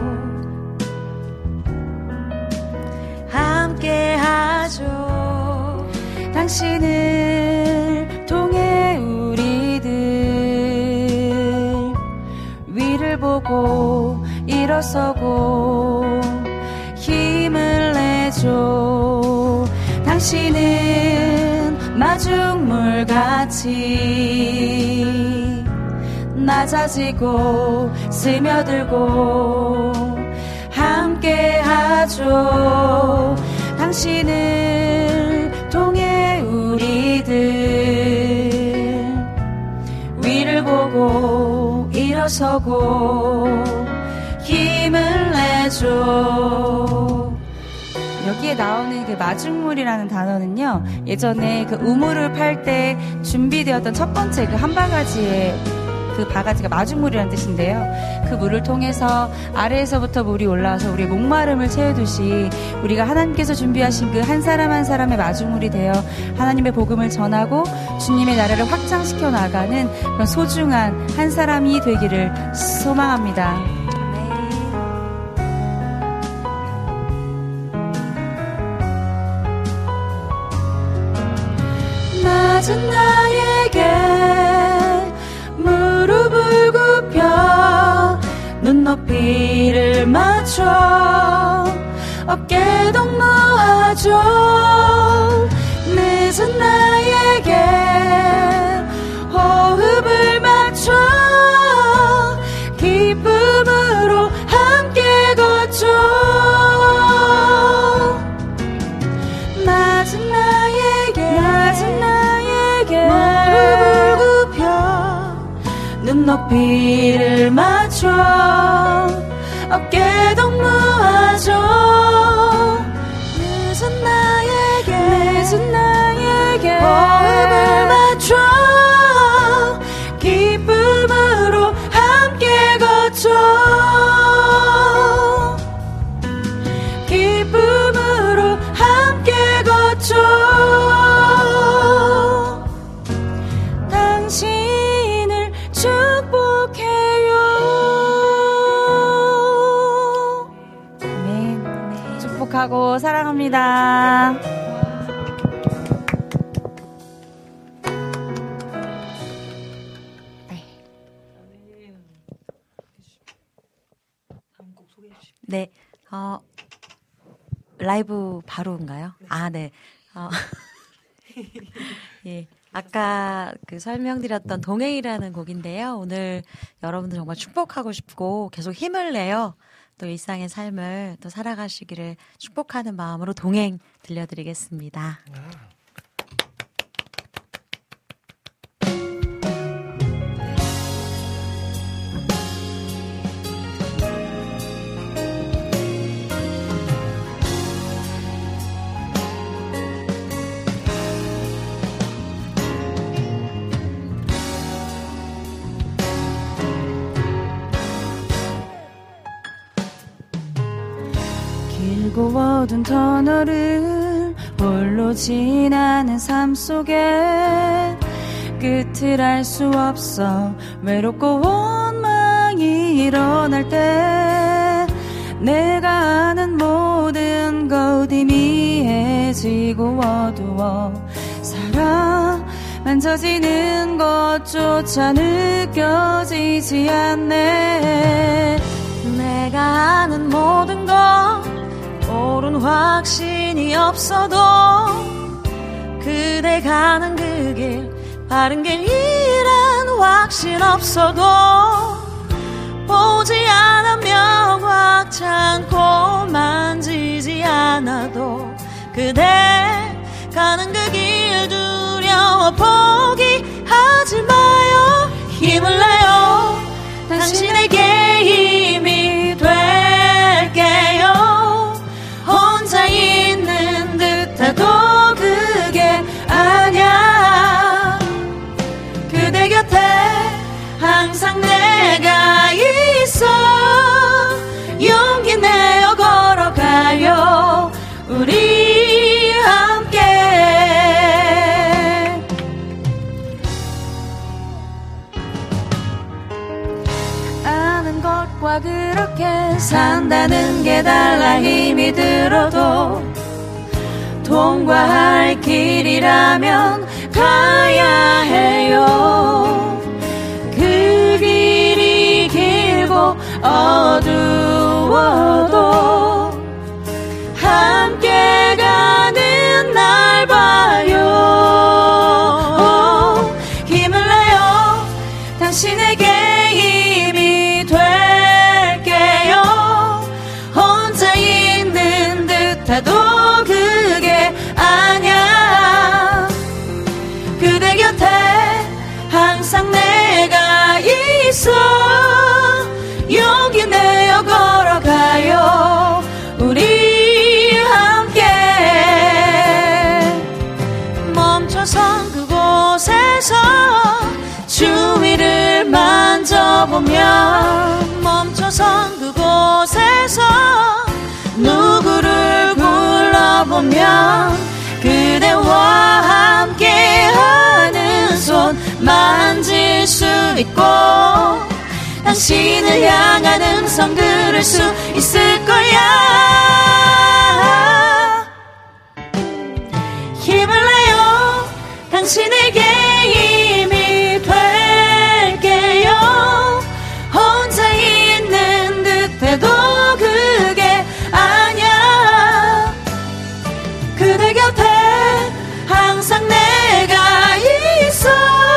함께하죠. 당신을 통해 우리들 위를 보고 일어서고 힘을 내줘. 당신은 마중물같이 낮아지고 스며들고 함께하죠. 당신을 통해 우리들 위를 보고 일어서고 힘을 내줘. 여기에 나오는 그 마중물이라는 단어는요, 예전에 그 우물을 팔 때 준비되었던 첫 번째 그 한 바가지의 그 바가지가 마중물이라는 뜻인데요. 그 물을 통해서 아래에서부터 물이 올라와서 우리의 목마름을 채우듯이 우리가 하나님께서 준비하신 그 한 사람 한 사람의 마중물이 되어 하나님의 복음을 전하고 주님의 나라를 확장시켜 나가는 그런 소중한 한 사람이 되기를 소망합니다. 낮은 나에게 무릎을 굽혀 눈높이를 맞춰 어깨도 놓아줘. 늦은 나에게 호흡을 맞춰 기쁨으로 함께 걷죠. 낮은 나에게 무릎을 굽혀 눈높이를 맞춰 어깨도 모아줘. 늦은 나에게 호흡을 맞춰 기쁨으로 함께 걷죠. 기쁨으로 함께 걷죠. 당신을 축복해요. 아멘. 축복하고 사랑합니다. 네, 라이브 바로인가요? 아, 네. 예, 아까 그 설명드렸던 동행이라는 곡인데요. 오늘 여러분들 정말 축복하고 싶고 계속 힘을 내요. 또 일상의 삶을 또 살아가시기를 축복하는 마음으로 동행 들려드리겠습니다. 길고 어두운 터널을 홀로 지나는 삶 속에 끝을 알 수 없어 외롭고 원망이 일어날 때 내가 아는 모든 것 희미해지고 어두워 살아 만져지는 것조차 느껴지지 않네. 내가 아는 모든 것 옳은 확신이 없어도 그대 가는 그 길 바른 길이란 확신 없어도 보지 않으면 꽉찬고 만지지 않아도 그대 가는 그 길 두려워 포기하지 마요. 힘을 내요. 당신에게 힘이 될게요. 혼자 있는 듯해도 그게 아냐. 그대 곁에 항상 내가 있어. 용기 내어 걸어가요. 우리 함께. 아는 것과 그렇게 산다는 게 달라 힘이 들어도 통과할 길이라면 가야 해요. 그 길이 길고 어두워도 함께 가는 날 봐요. 힘을 내요. 당신에게 힘이 될게요. 혼자 있는 듯해도 그게 아냐. 그대 곁에 항상 내가 있어. 용기 내어 걸어가요. 우리 함께. 멈춰선 그곳에서 주위를 만져보면 멈춰선 그곳에서 누구를 불러보면 그대와 함께하는 손 만질 수 있고 당신을 향한 음성 들을 수 있을 거야. 힘을 내요. 당신에게 힘이 될게요. 혼자 있는 듯해도 그게 아냐. 그대 곁에 항상 내가 있어.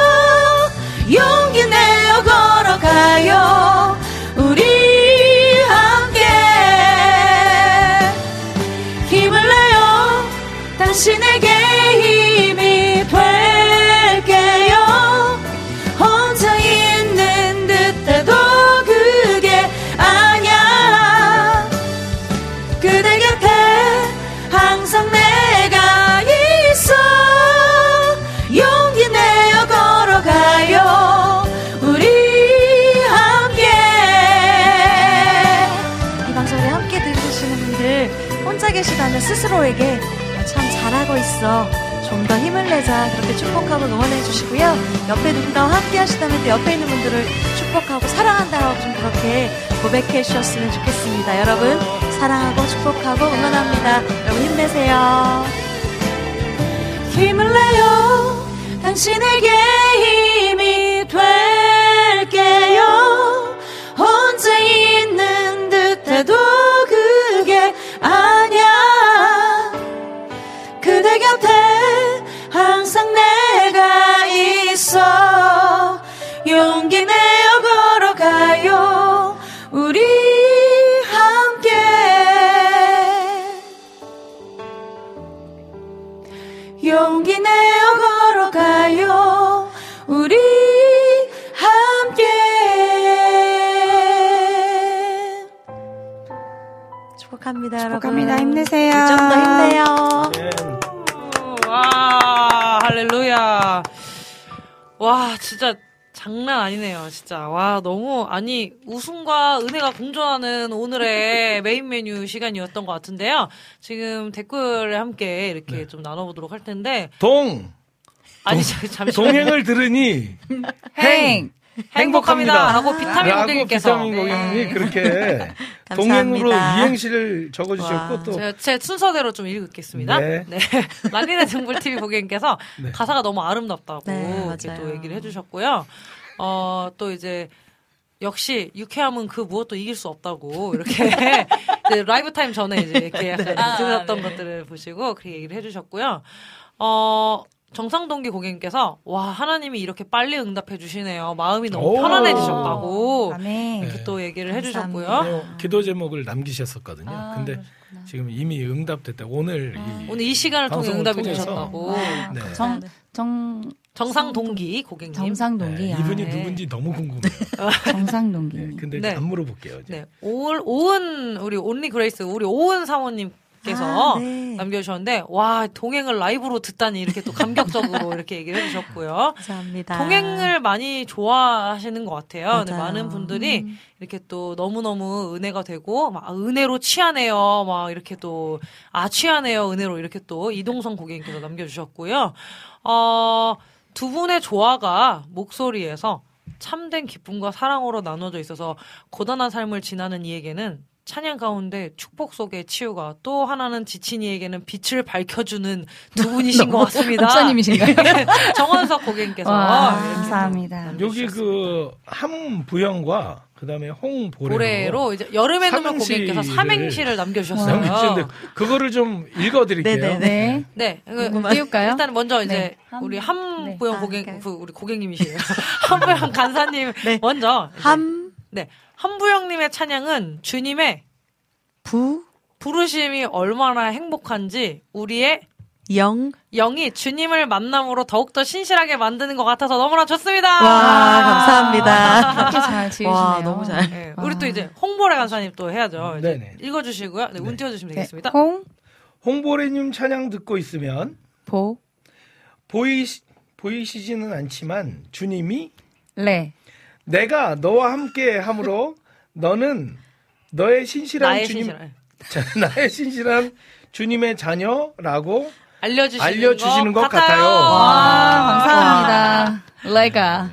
용기 내어 걸어가요. 우리 함께. 힘을 내요. 당신에게 힘이 될게요. 혼자 있는 듯해도 그게 아냐. 그대 곁에 항상 내가 있어. 용기 내어 걸어가요. 우리 함께. 이 방송을 함께 들으시는 분들 혼자 계시다면 스스로에게 참 잘하고 있어, 좀 더 힘을 내자, 그렇게 축복하고 응원해 주시고요. 옆에 누군가와 함께 하시다면 또 옆에 있는 분들을 축복하고 사랑한다고 좀 그렇게 고백해 주셨으면 좋겠습니다. 여러분 사랑하고 축복하고 응원합니다. 여러분 힘내세요. 힘을 내요. 당신에게 힘이 될게요. 혼자 있는 듯해도 그게 아냐. 그대 곁에 항상 내가 있어. 용기 내어 걸어가요. 우리 함께. 용기 내어 걸어가요. 우리 함께. 축복합니다, 축복합니다. 여러분. 힘내세요. 좀 더 힘내요. 와, 할렐루야. 와, 진짜 장난 아니네요, 진짜. 와, 너무, 아니, 웃음과 은혜가 공존하는 오늘의 메인 메뉴 시간이었던 것 같은데요. 지금 댓글에 함께 이렇게 좀 나눠보도록 할 텐데. 아니, 잠시만요. 동행을 들으니 행복합니다. 라고 비타민 고객님께서. 비타민 고객님이 그렇게 동행으로 이행시를 적어주셨고 또. 제 순서대로 좀 읽겠습니다. 네. 라니네 등불TV 고객님께서 네. 가사가 너무 아름답다고 네, 이렇게 또 얘기를 해주셨고요. 또 이제 역시 유쾌함은 그 무엇도 이길 수 없다고 이렇게 이제 라이브 타임 전에 이제 이렇게 약간 들었던 것들을 보시고 그렇게 얘기를 해주셨고요. 정상동기 고객님께서 와 하나님이 이렇게 빨리 응답해 주시네요. 마음이 너무 편안해지셨다고 이렇게 또 얘기를 해주셨고요. 기도 제목을 남기셨었거든요. 근데 지금 이미 응답됐다. 오늘 이 시간을 통해 응답이 되셨다고. 네. 정상동기 고객님. 정상동기. 네, 이분이 누군지 너무 궁금해요. 정상동기. 네, 근데 안 물어볼게요. 네. 오은 우리 온리 그레이스 우리 오은 사모님께서 남겨주셨는데 와 동행을 라이브로 듣다니 이렇게 또 감격적으로 이렇게 얘기를 해주셨고요. 감사합니다. 동행을 많이 좋아하시는 것 같아요. 네, 많은 분들이 이렇게 또 너무너무 은혜가 되고 막 은혜로 취하네요. 막 이렇게 또 취하네요. 은혜로 이렇게 또 이동성 고객님께서 남겨주셨고요. 두 분의 조화가 목소리에서 참된 기쁨과 사랑으로 나눠져 있어서 고단한 삶을 지나는 이에게는 찬양 가운데 축복 속의 치유가 또 하나는 지친 이에게는 빛을 밝혀주는 두 분이신 것 같습니다. 목사님이신가요? 정원석 고객님께서 감사합니다. 여기 그 함부영과 그다음에 홍보래로 이제 여름의 눈물 고객님께서 삼행시를 남겨주셨어요. 그거를 좀 읽어드릴게요. 네. 띄울까요? 일단 먼저 이제 우리 함부영 우리 고객님이시에요. 함부영 간사님 먼저 함부영님의 찬양은 주님의 부르심이 얼마나 행복한지 우리의 영이 주님을 만남으로 더욱더 신실하게 만드는 것 같아서 너무나 좋습니다. 와, 감사합니다. 그렇게 잘 지으시네요. 와, 너무 잘. 네, 우리 또 이제 홍보래 간사님 또 해야죠. 이제 읽어주시고요. 네, 운 띄워주시면 되겠습니다. 홍보래님 찬양 듣고 있으면 보이시지는 않지만 주님이 내가 너와 함께 함으로 너는 너의 신실한 나의 신실한 주님의 자녀라고 알려주시는 것 같아요. 와, 감사합니다. 레가.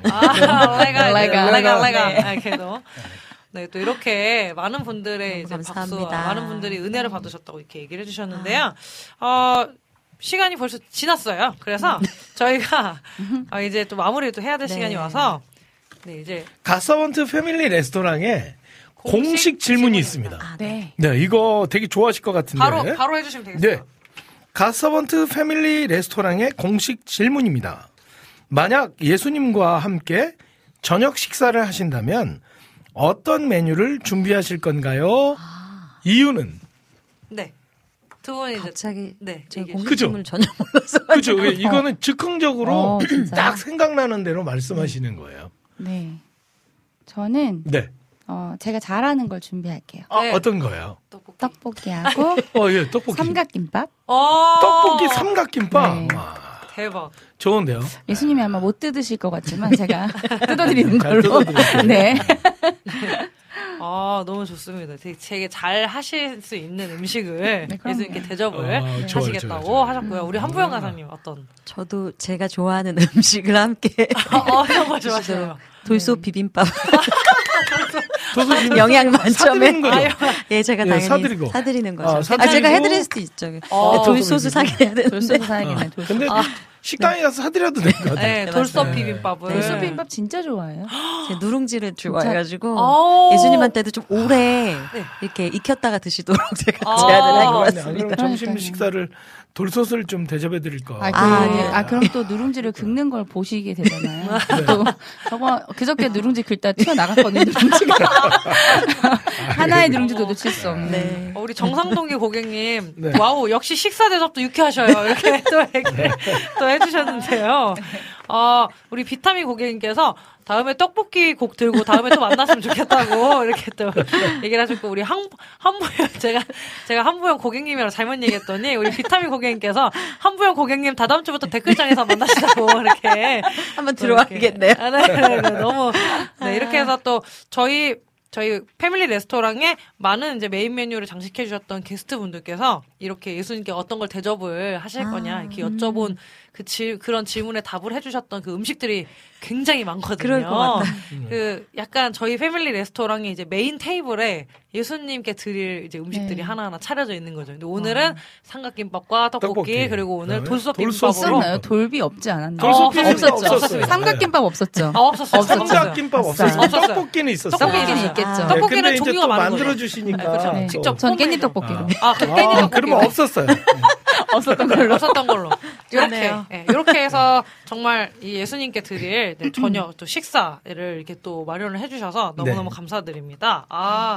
네, 또 이렇게 많은 분들의 이제 박수와 많은 분들이 은혜를 받으셨다고 이렇게 얘기를 해주셨는데요. 시간이 벌써 지났어요. 그래서 저희가 이제 또 마무리를 또 해야 될 시간이 와서 이제 가서번트 패밀리 레스토랑에 공식 질문이 있습니다. 네, 이거 되게 좋아하실 것 같은데. 바로 해주시면 되겠습니다. 네. 가서번트 패밀리 레스토랑의 공식 질문입니다. 만약 예수님과 함께 저녁 식사를 하신다면 어떤 메뉴를 준비하실 건가요? 이유는? 네. 두 분이 갑자기 제가 공식질문을 전혀 몰라서. 그죠? 이거는 즉흥적으로 딱 생각나는 대로 말씀하시는 거예요. 네. 저는 제가 잘하는 걸 준비할게요. 어떤 거예요? 떡볶이하고 떡볶이. 삼각김밥. 떡볶이 삼각김밥. 네. 와, 대박. 좋은데요? 예수님이 아마 못 뜯으실 것 같지만 제가 뜯어드리는 걸로. 네. 너무 좋습니다. 되게 잘 하실 수 있는 음식을 예수님께 대접을 하시겠다고 하셨고요. 우리 한부영 가사님 어떤? 저도 제가 좋아하는 음식을 함께 어떤 거 좋아하시나요? 돌솥 비빔밥. 영양 만점에. 예, 제가 당연히 사드리는 거죠. 제가 해드릴 수도 있죠. 돌솥을 사긴 해야 되는데. 돌솥을 사긴 해. 근데 식당에 가서 사드려도 될 것 같아요. 네, 돌솥 비빔밥을. 돌솥 비빔밥 진짜 좋아해요. 제가 누룽지를 좋아해가지고 예수님한테도 좀 오래 이렇게 익혔다가 드시도록 제가 제안을 한 것 같습니다. 그럼 점심 식사를 돌솥을 좀 대접해 드릴 거. 그럼 또 누룽지를 긁는 걸 보시게 되잖아요. 또 저거 그저께 누룽지 긁다 튀어나갔거든요. 누룽지가. 하나의 누룽지도 놓칠 수 없는. 우리 정상동기 고객님, 와우, 역시 식사 대접도 유쾌하셔요. 이렇게 또 해주셨는데요. 우리 비타민 고객님께서 다음에 떡볶이 곡 들고 다음에 또 만났으면 좋겠다고 이렇게 또 얘기를 하셨고, 우리 한부영, 제가 한부영 고객님이라고 잘못 얘기했더니 우리 비타민 고객님께서 한부영 고객님 다다음 주부터 댓글장에서 만나시라고 이렇게 한번 들어와야겠네요. 너무 이렇게 해서 또 저희 패밀리 레스토랑에 많은 이제 메인 메뉴를 장식해 주셨던 게스트 분들께서 이렇게 예수님께 어떤 걸 대접을 하실 거냐 이렇게 여쭤본 그런 질문에 답을 해주셨던 그 음식들이 굉장히 많거든요. 그럴 것 같다. 그 약간 저희 패밀리 레스토랑이 이제 메인 테이블에 예수님께 드릴 이제 음식들이 하나하나 차려져 있는 거죠. 근데 오늘은 삼각김밥과 떡볶이 그리고 오늘 돌솥김밥으로 있었나요? 돌비 없지 않았나요? 없었죠. 삼각김밥 없었죠. 없었어요. 삼각김밥 없었어요. 떡볶이는 있었어요. 떡볶이는 있겠죠. 떡볶이는 근데 종류가 또 많은 만들어 주시니까 네, 직접 전 깻잎 떡볶이로. 깻잎 떡볶이. 그러면 없었어요. 없었던 걸로. 이렇게 해서 정말 이 예수님께 드릴 저녁 또 식사를 이렇게 또 마련을 해주셔서 너무너무 감사드립니다.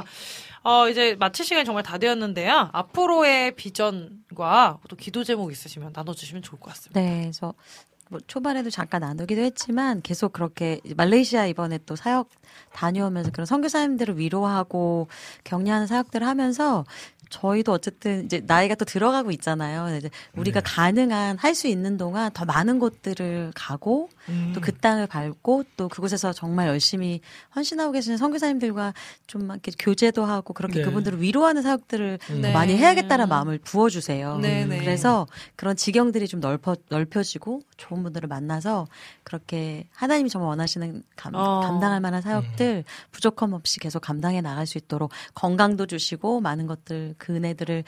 이제 마칠 시간이 정말 다 되었는데요. 앞으로의 비전과 또 기도 제목 있으시면 나눠주시면 좋을 것 같습니다. 네, 그래서 뭐 초반에도 잠깐 나누기도 했지만 계속 그렇게 말레이시아 이번에 또 사역 다녀오면서 그런 선교사님들을 위로하고 격려하는 사역들을 하면서 저희도 어쨌든 이제 나이가 또 들어가고 있잖아요. 이제 우리가 가능한 할 수 있는 동안 더 많은 곳들을 가고 또 그 땅을 밟고 또 그곳에서 정말 열심히 헌신하고 계시는 선교사님들과 좀 이렇게 교제도 하고 그렇게 그분들을 위로하는 사역들을 많이 해야겠다는 마음을 부어주세요. 그래서 그런 지경들이 좀 넓혀지고 좋은 분들을 만나서 그렇게 하나님이 정말 원하시는 감당할 만한 사역들 부족함 없이 계속 감당해 나갈 수 있도록 건강도 주시고 많은 것들 그 은혜들을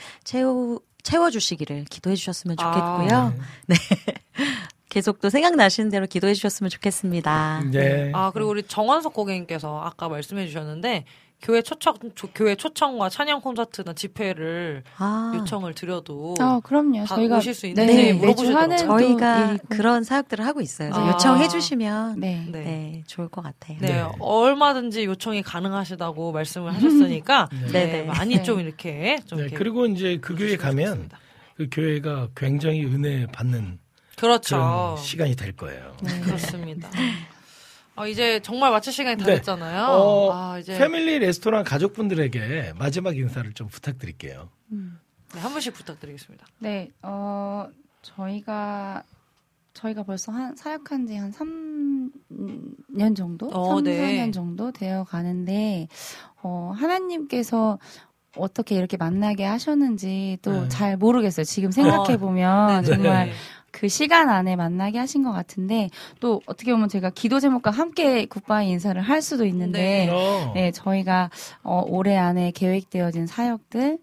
채워주시기를 기도해 주셨으면 좋겠고요. 네. 계속 또 생각나시는 대로 기도해 주셨으면 좋겠습니다. 네. 그리고 우리 정원석 고객님께서 아까 말씀해 주셨는데 교회 초청과 찬양 콘서트나 집회를 요청을 드려도 그럼요. 저희가 오실 수 있는지 물어보시더라고요. 저희가 그런 사역들을 하고 있어요. 요청해 주시면 네, 좋을 것 같아요. 네, 얼마든지 요청이 가능하시다고 말씀을 하셨으니까 많이 좀 이렇게 그리고 이제 그 교회 가면 그 교회가 굉장히 은혜 받는 그런 시간이 될 거예요. 그렇습니다. 이제 정말 마칠 시간이 다 됐잖아요. 이제 패밀리 레스토랑 가족분들에게 마지막 인사를 좀 부탁드릴게요. 네, 한 분씩 부탁드리겠습니다. 네, 저희가 벌써 사역한 지 한 3년 정도? 4년 정도 되어 가는데, 하나님께서 어떻게 이렇게 만나게 하셨는지 또 잘 모르겠어요. 지금 생각해보면 정말 그 시간 안에 만나게 하신 것 같은데 또 어떻게 보면 제가 기도 제목과 함께 굿바이 인사를 할 수도 있는데 저희가 올해 안에 계획되어진 사역들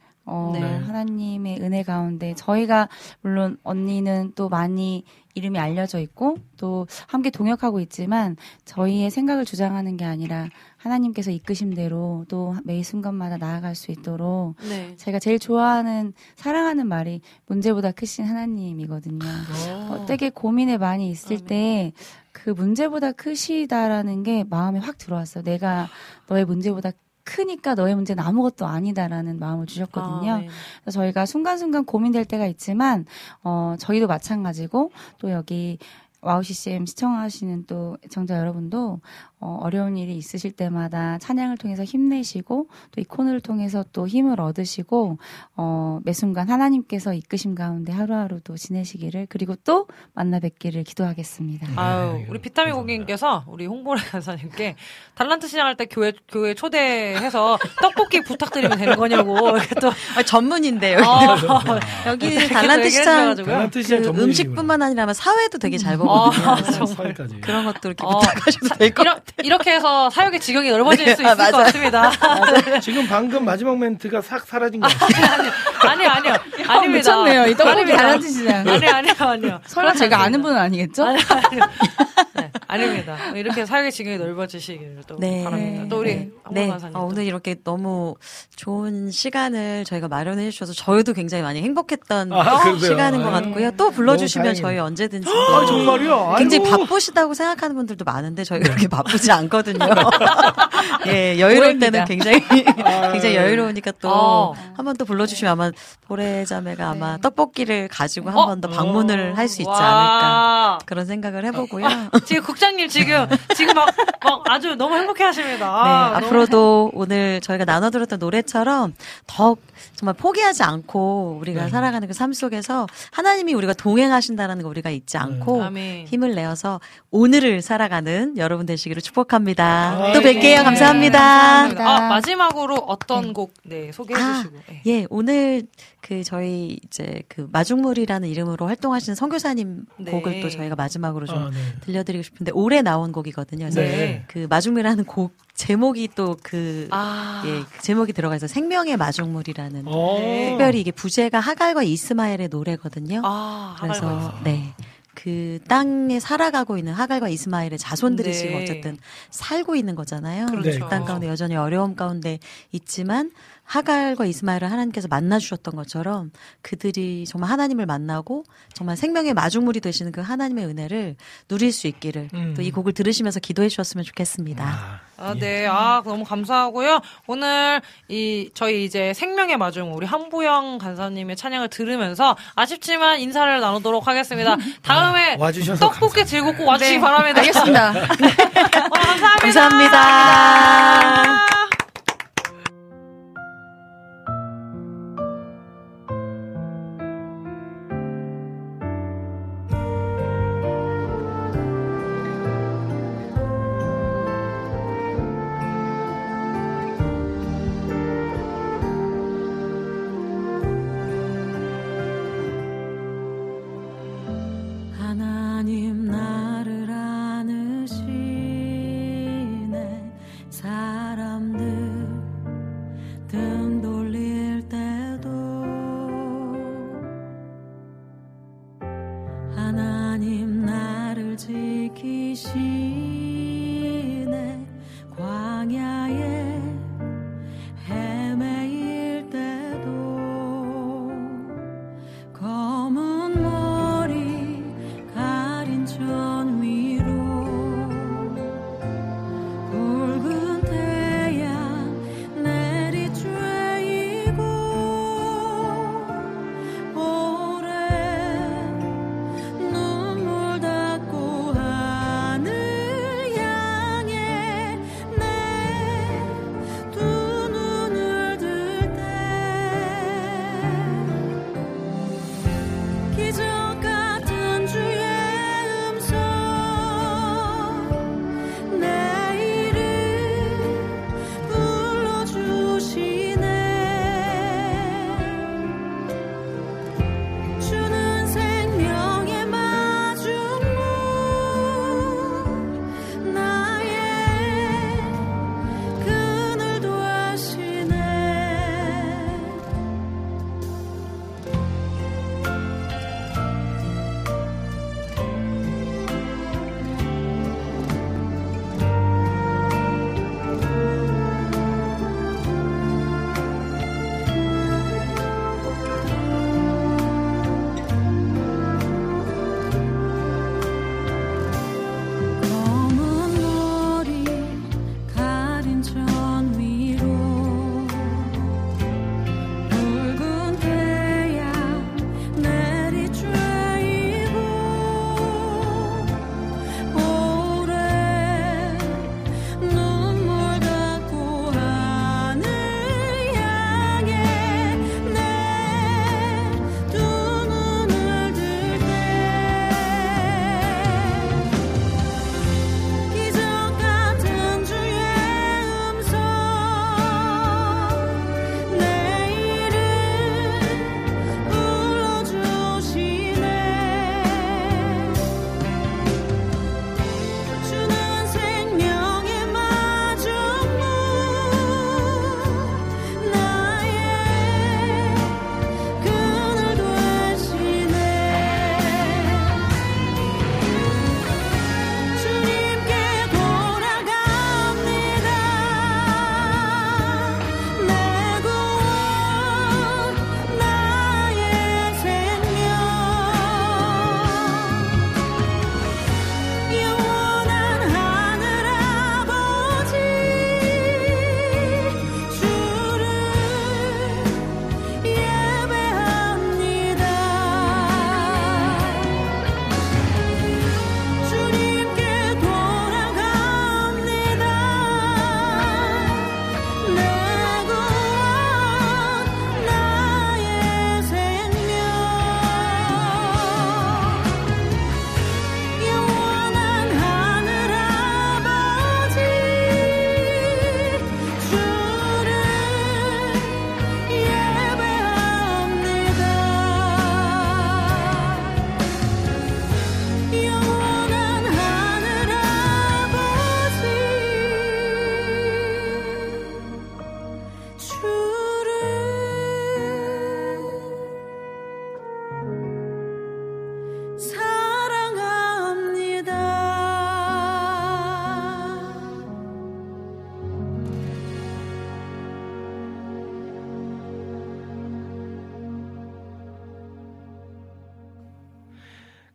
하나님의 은혜 가운데 저희가 물론 언니는 또 많이 이름이 알려져 있고 또 함께 동역하고 있지만 저희의 생각을 주장하는 게 아니라 하나님께서 이끄심대로 또 매 순간마다 나아갈 수 있도록 제가 제일 좋아하는 사랑하는 말이 문제보다 크신 하나님이거든요. 되게 고민에 많이 있을 때 그 문제보다 크시다라는 게 마음에 확 들어왔어요. 내가 너의 문제보다 크니까 너의 문제는 아무것도 아니다라는 마음을 주셨거든요. 그래서 저희가 순간순간 고민될 때가 있지만 저희도 마찬가지고 또 여기 와우 CCM 시청하시는 또 애청자 여러분도 어려운 일이 있으실 때마다 찬양을 통해서 힘내시고 또 이 코너를 통해서 또 힘을 얻으시고 매 순간 하나님께서 이끄심 가운데 하루하루도 지내시기를 그리고 또 만나 뵙기를 기도하겠습니다. 우리 비타민 고객님께서 우리 홍보래 간사님께 달란트 시장할 때 교회 초대해서 떡볶이 부탁드리면 되는 거냐고 이렇게 또 전문인데요. 여기 달란트 시장 그 음식뿐만 아니라 사회도 되게 잘 보거든요. 그런 것도 이렇게 부탁하셔도 될 것 같아요. 이렇게 해서 사역의 지경이 넓어질 수 있을 것 같습니다. 지금 방금 마지막 멘트가 싹 사라진 것 같아요. 아니요. 아닙니다. 미쳤네요. 이 떡볶이 달란트 시장. 아니요. 설마 제가 아는 분은 아니겠죠? 아니요. 아닙니다. 이렇게 사역의 지경이 넓어지시기를 또 바랍니다. 또 우리 오늘 이렇게 너무 좋은 시간을 저희가 마련해 주셔서 저희도 굉장히 많이 행복했던 시간인 것 같고요. 또 불러주시면 저희 언제든지 정말요? 굉장히 바쁘시다고 생각하는 분들도 많은데 저희가 그렇게 바쁘지 않거든요. 여유로울 때는 굉장히 여유로우니까 또 한 번 또 불러주시면 아마 보레자매가 아마 떡볶이를 가지고 한 번 더 방문을 할 수 있지 않을까 그런 생각을 해보고요. 지금 국장님 지금 막 아주 너무 행복해하십니다. 앞으로도 오늘 저희가 나눠들었던 노래처럼 더 정말 포기하지 않고 우리가 살아가는 그 삶 속에서 하나님이 우리가 동행하신다는 거 우리가 잊지 않고 힘을 내어서 오늘을 살아가는 여러분 되시기를 축복합니다. 또 뵐게요. 감사합니다. 마지막으로 어떤 곡 소개해 주시고. 예, 오늘 저희 이제 마중물이라는 이름으로 활동하시는 선교사님 곡을 또 저희가 마지막으로 좀 들려드리고 싶은데 올해 나온 곡이거든요. 그래서 마중물이라는 곡 제목이 또 제목이 들어가 있어서 생명의 마중물이라는 특별히 이게 부제가 하갈과 이스마엘의 노래거든요. 그래서 그 땅에 살아가고 있는 하갈과 이스마엘의 자손들이 지금 어쨌든 살고 있는 거잖아요. 그렇죠. 그 땅 가운데 여전히 어려움 가운데 있지만 하갈과 이스마엘을 하나님께서 만나주셨던 것처럼 그들이 정말 하나님을 만나고 정말 생명의 마중물이 되시는 그 하나님의 은혜를 누릴 수 있기를 또 이 곡을 들으시면서 기도해 주셨으면 좋겠습니다. 너무 감사하고요. 오늘 저희 이제 생명의 마중물 우리 한보영 간사님의 찬양을 들으면서 아쉽지만 인사를 나누도록 하겠습니다. 다음에 떡볶이 즐겁고 와주시기 바랍니다. 알겠습니다. 감사합니다. 감사합니다. 하나님 나를 안으시네 사람들 등 돌릴 때도 하나님 나를 지키시네 광야에 헤매일 때도 검은 머리 가린 천 위로 붉은 태양 내리쬐이고 오래 눈물 닦고 하늘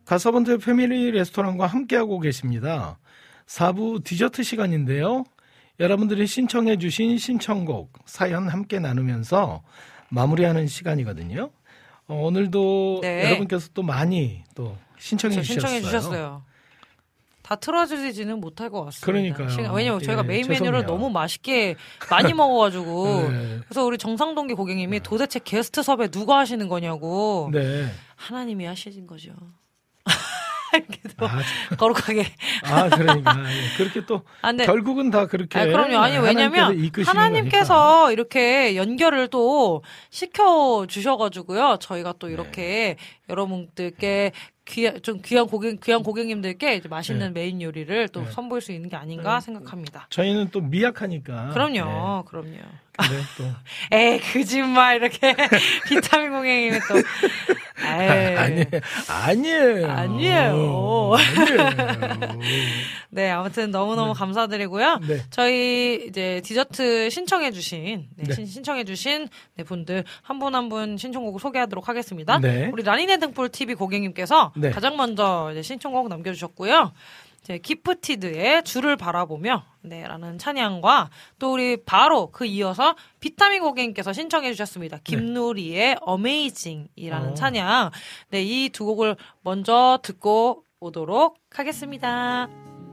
가서번트 패밀리 레스토랑과 함께하고 계십니다. 4부 디저트 시간인데요. 여러분들이 신청해 주신 신청곡, 사연 함께 나누면서 마무리하는 시간이거든요. 오늘도 네. 여러분께서 또 많이 또 신청해 주셨어요. 다 틀어주지는 못할 것 같습니다. 그러니까요. 왜냐면 저희가 메인 죄송해요. 메뉴를 너무 맛있게 많이 먹어가지고 네. 그래서 우리 정상동기 고객님이 도대체 게스트 섭외 누가 하시는 거냐고 네. 하나님이 하시는 거죠. 거룩하게. 그러니까. 그렇게 또, 근데, 결국은 다 그렇게. 그럼요. 아니, 왜냐면, 하나님께서 이렇게 연결을 또 시켜주셔가지고요. 저희가 또 이렇게 여러분들께 귀한 고객님들께 이제 맛있는 메인 요리를 또 선보일 수 있는 게 아닌가 생각합니다. 저희는 또 미약하니까. 그럼요. 근데 또. 에이, 거짓말, 이렇게. 비타민 고객님이 또. 아니에요. 네, 아무튼 너무너무 감사드리고요. 네. 저희 이제 디저트 신청해주신 분들 한 분 한 분 신청곡을 소개하도록 하겠습니다. 네. 우리 라니네 등불 TV 고객님께서 네. 가장 먼저 이제 신청곡 남겨주셨고요. 이제 기프티드의 주를 바라보며 라는 찬양과 또 우리 바로 그 이어서 비타민 고객님께서 신청해 주셨습니다. 김누리의 어메이징이라는 찬양. 네, 이 두 곡을 먼저 듣고 오도록 하겠습니다.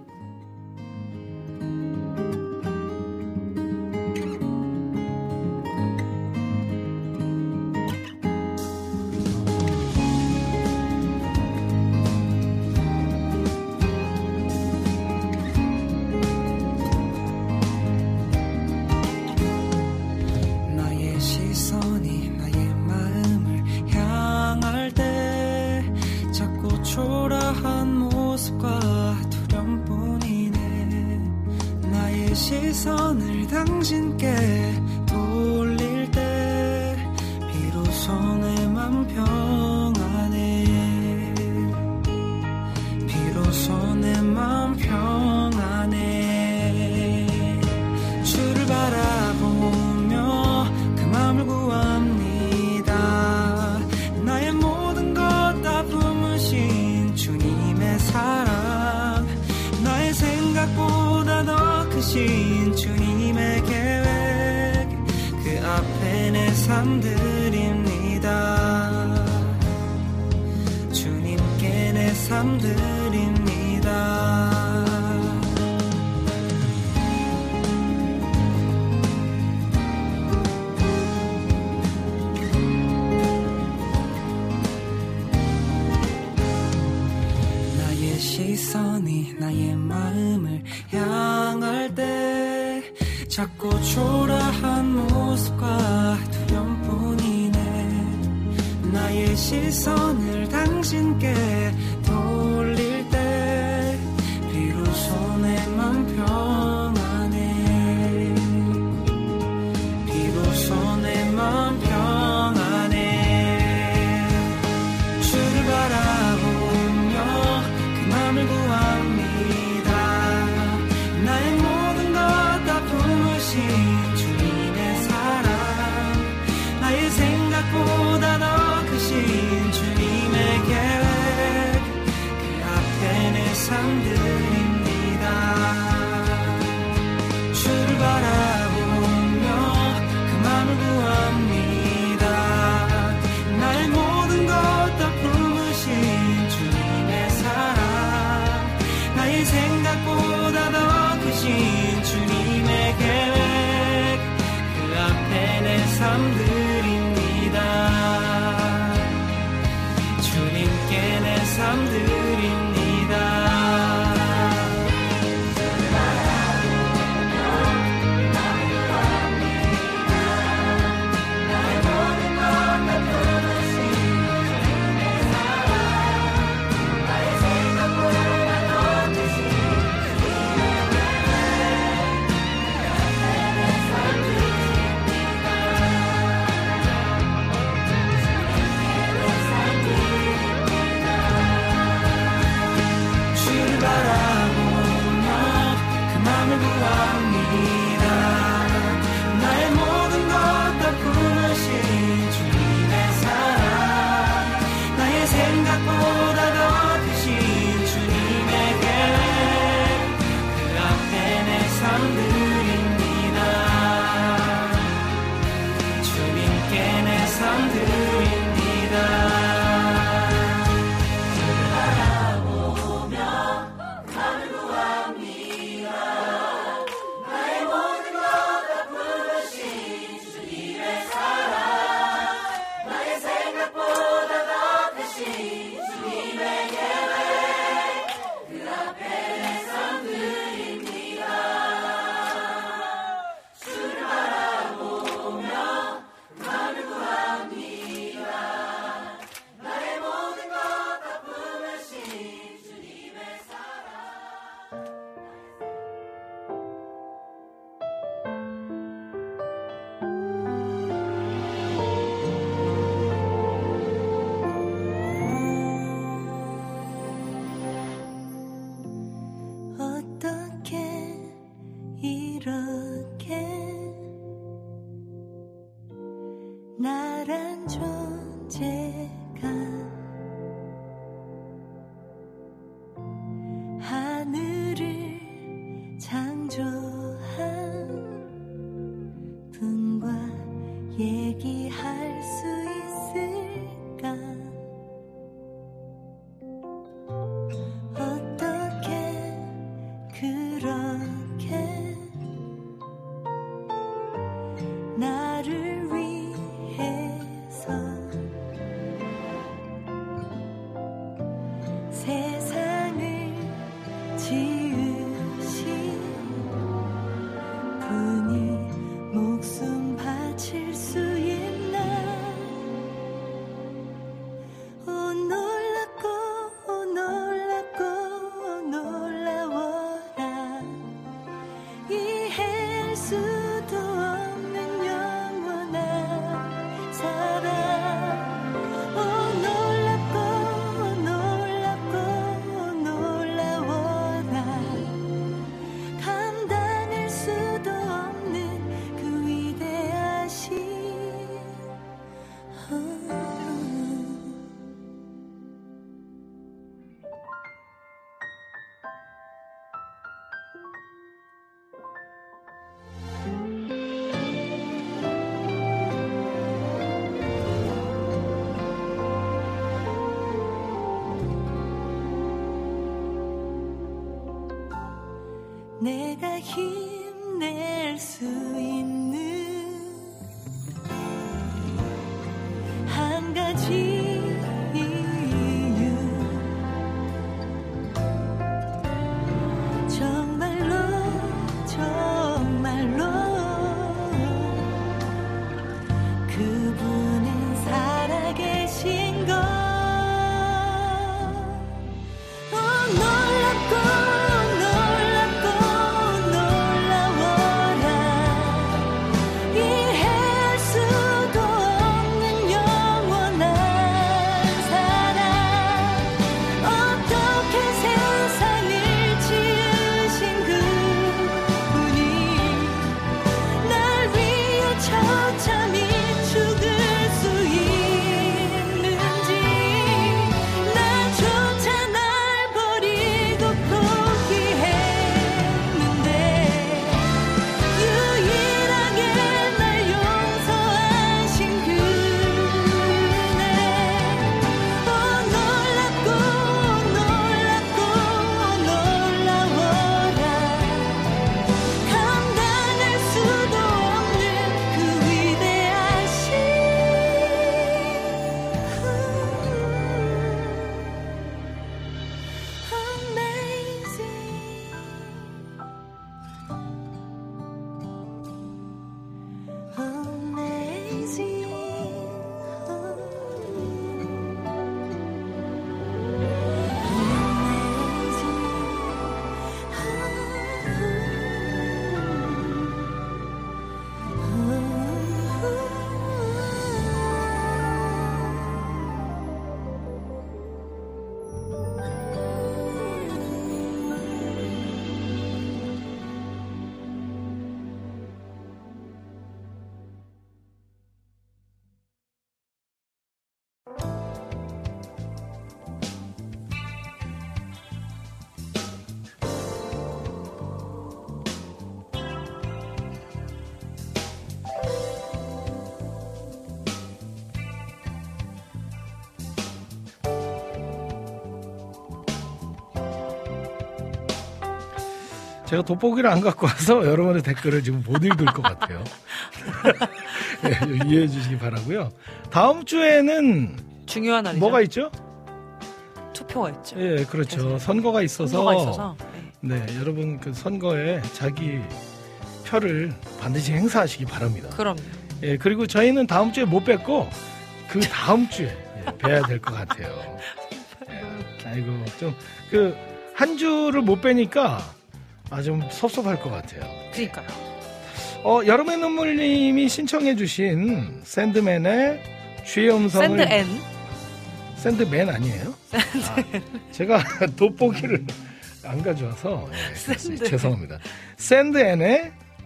시선을 당신께 돌릴 때 비로소 내 맘 평안해 비로소 내 맘 평안해 주를 바라보며 그 맘을 구합니다 나의 모든 것 다 품으신 주님의 사랑 나의 생각보다 더 크신 주님의 계획 그 앞에 내 삶 드립니다 주님께 내 삶 드립니다 나의 시선이 나의 마음을 향할 때 자꾸 초라한 모습과 두려움뿐이네 나의 시선을 당신께 돌릴 때 비로소 내 맘 평안해 비로소 내 맘 평안해 주를 바라보며 그 맘을 구합니다 나의 모든 것 다 품으신 주님의 사랑 나의 생각보다 더 크신 주님의 계획 그 앞에 내 삶 드립니다 주를 바라보며 그 맘을 구합니다 나의 모든 것 다 품으신 주님의 사랑 나의 생각보다 더 크신 주님의 계획 그 앞에 내 삶 드립니다 주님께 내 삶 드립니다 주를 바라보며 그 맘을 구합니다 나의 모든 것 다 품으신 주님의 사랑 나의 생각보다 더 이렇게 나란 존재가 하늘을 창조한 분과 얘기할 수 있을까? 어떻게 그렇게 나를 위해서 세상을 지으신 분이 목숨 바칠 수 있나? 오 놀랍고 오 놀랍고 오 놀라워라. 이해할 수도 없는 영원한 사랑. 오 놀랍고 오 놀랍고 오 놀라워라. 감당할 수도 없는 그 위대하신 내가 힘낼 수 있는 한 가지 이유, 정말로 정말로 그분은 살아계신 것. 놀랍고 놀랍고 놀라워라. 이해할 수도 없는 영원한 사랑. 어떻게 세상을 지으신 그분이 날 위해 처참히 죽을 수 있는지. 나조차 날 버리고 포기했는데 유일하게 날 용서하신 그네. 오 놀랍고 놀랍고 놀라워라. 감당할 수도 없는 그 위대하신 제가 돋보기를 안 갖고 와서 여러분의 댓글을 지금 못 읽을 것 같아요. 네, 이해해 주시기 바라고요. 다음 주에는 중요한 날이죠. 뭐가 있죠? 투표가 있죠. 예, 그렇죠. 선거가 있어서, 네. 네, 여러분 그 선거에 자기 표를 반드시 행사하시기 바랍니다. 그럼요. 예, 그리고 저희는 다음 주에 못 뵙고 그 다음 주에 뵈야 될 것 같아요. 예, 아이고 좀 그 한 주를 못 뵈니까 좀 섭섭할 것 같아요. 그러니까요. 여름의 눈물님이 신청해주신 샌드맨의 주의 음성을 샌드앤 샌드맨 아니에요? 제가 돋보기를 안 가져와서 죄송합니다. 샌드앤의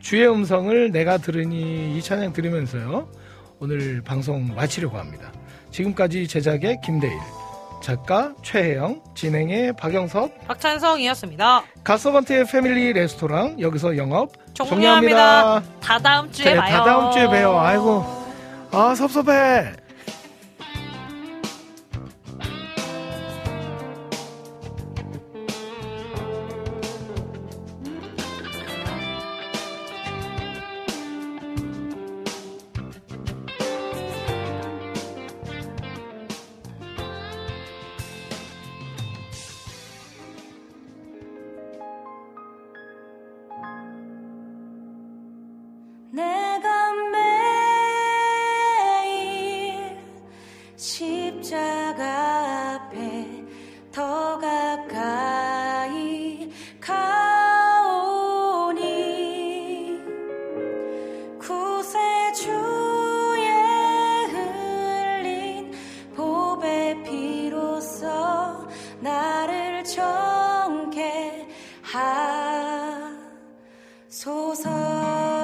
주의 음성을 내가 들으니 이 찬양 들으면서요. 오늘 방송 마치려고 합니다. 지금까지 제작의 김대일, 작가 최혜영, 진행의 박영섭, 박찬성이었습니다. 갓서번트의 패밀리 레스토랑 여기서 영업 종료합니다. 다 다음 주에 그래, 봐요. 다 다음 주에 봬요. 아이고, 아 섭섭해. 내가 매일 십자가 앞에 더 가까이 가오니 구세주의 흘린 보배 피로써 나를 정케 하소서.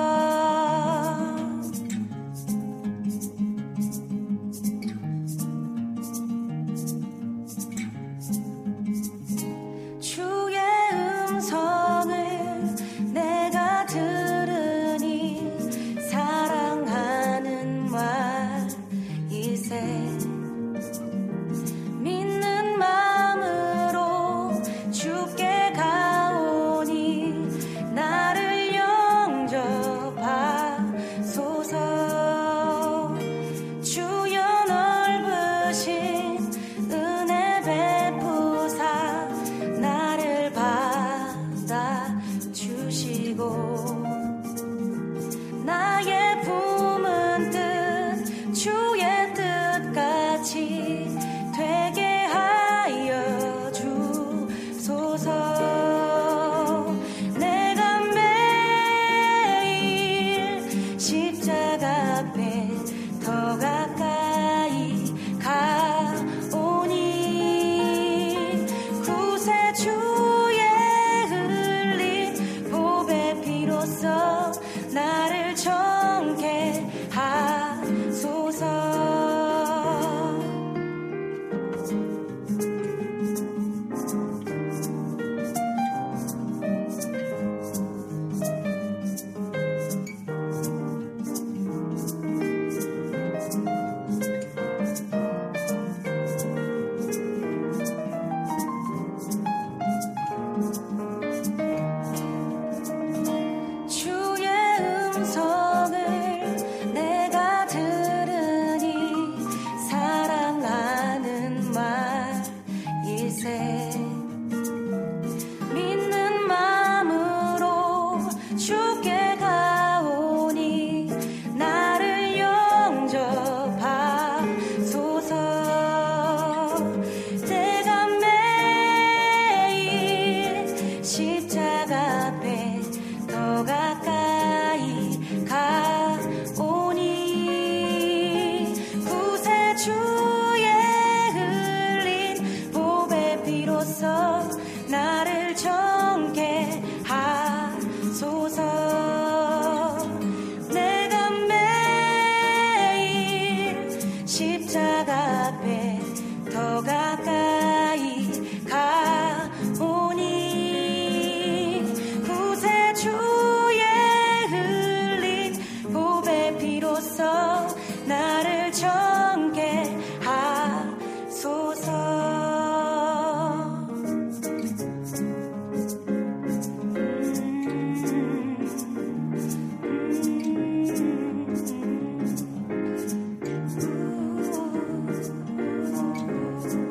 주의 음성을 내가 들으니 사랑하는 말이세. 믿는 마음으로 주께 가오니 나를 영접하소서. 주여 넓으신 은혜 베푸사 나를 받아주시고 나의 품은 뜻 주의 뜻같이 되게 하여 주소서. 내가 매일 십자가 앞에 더 가까이 가오니 구세주의 흘린 보배 피로써 나를 정케 하소서. 주의 음성을 내가 들으니 사랑하는 말이세. 믿는 마음으로 주께 가오니 나를 영접하소서. 내가 매일 십자가 앞에 더 가까이 가오니 구세주의 흘린 보배 피로써 나를 정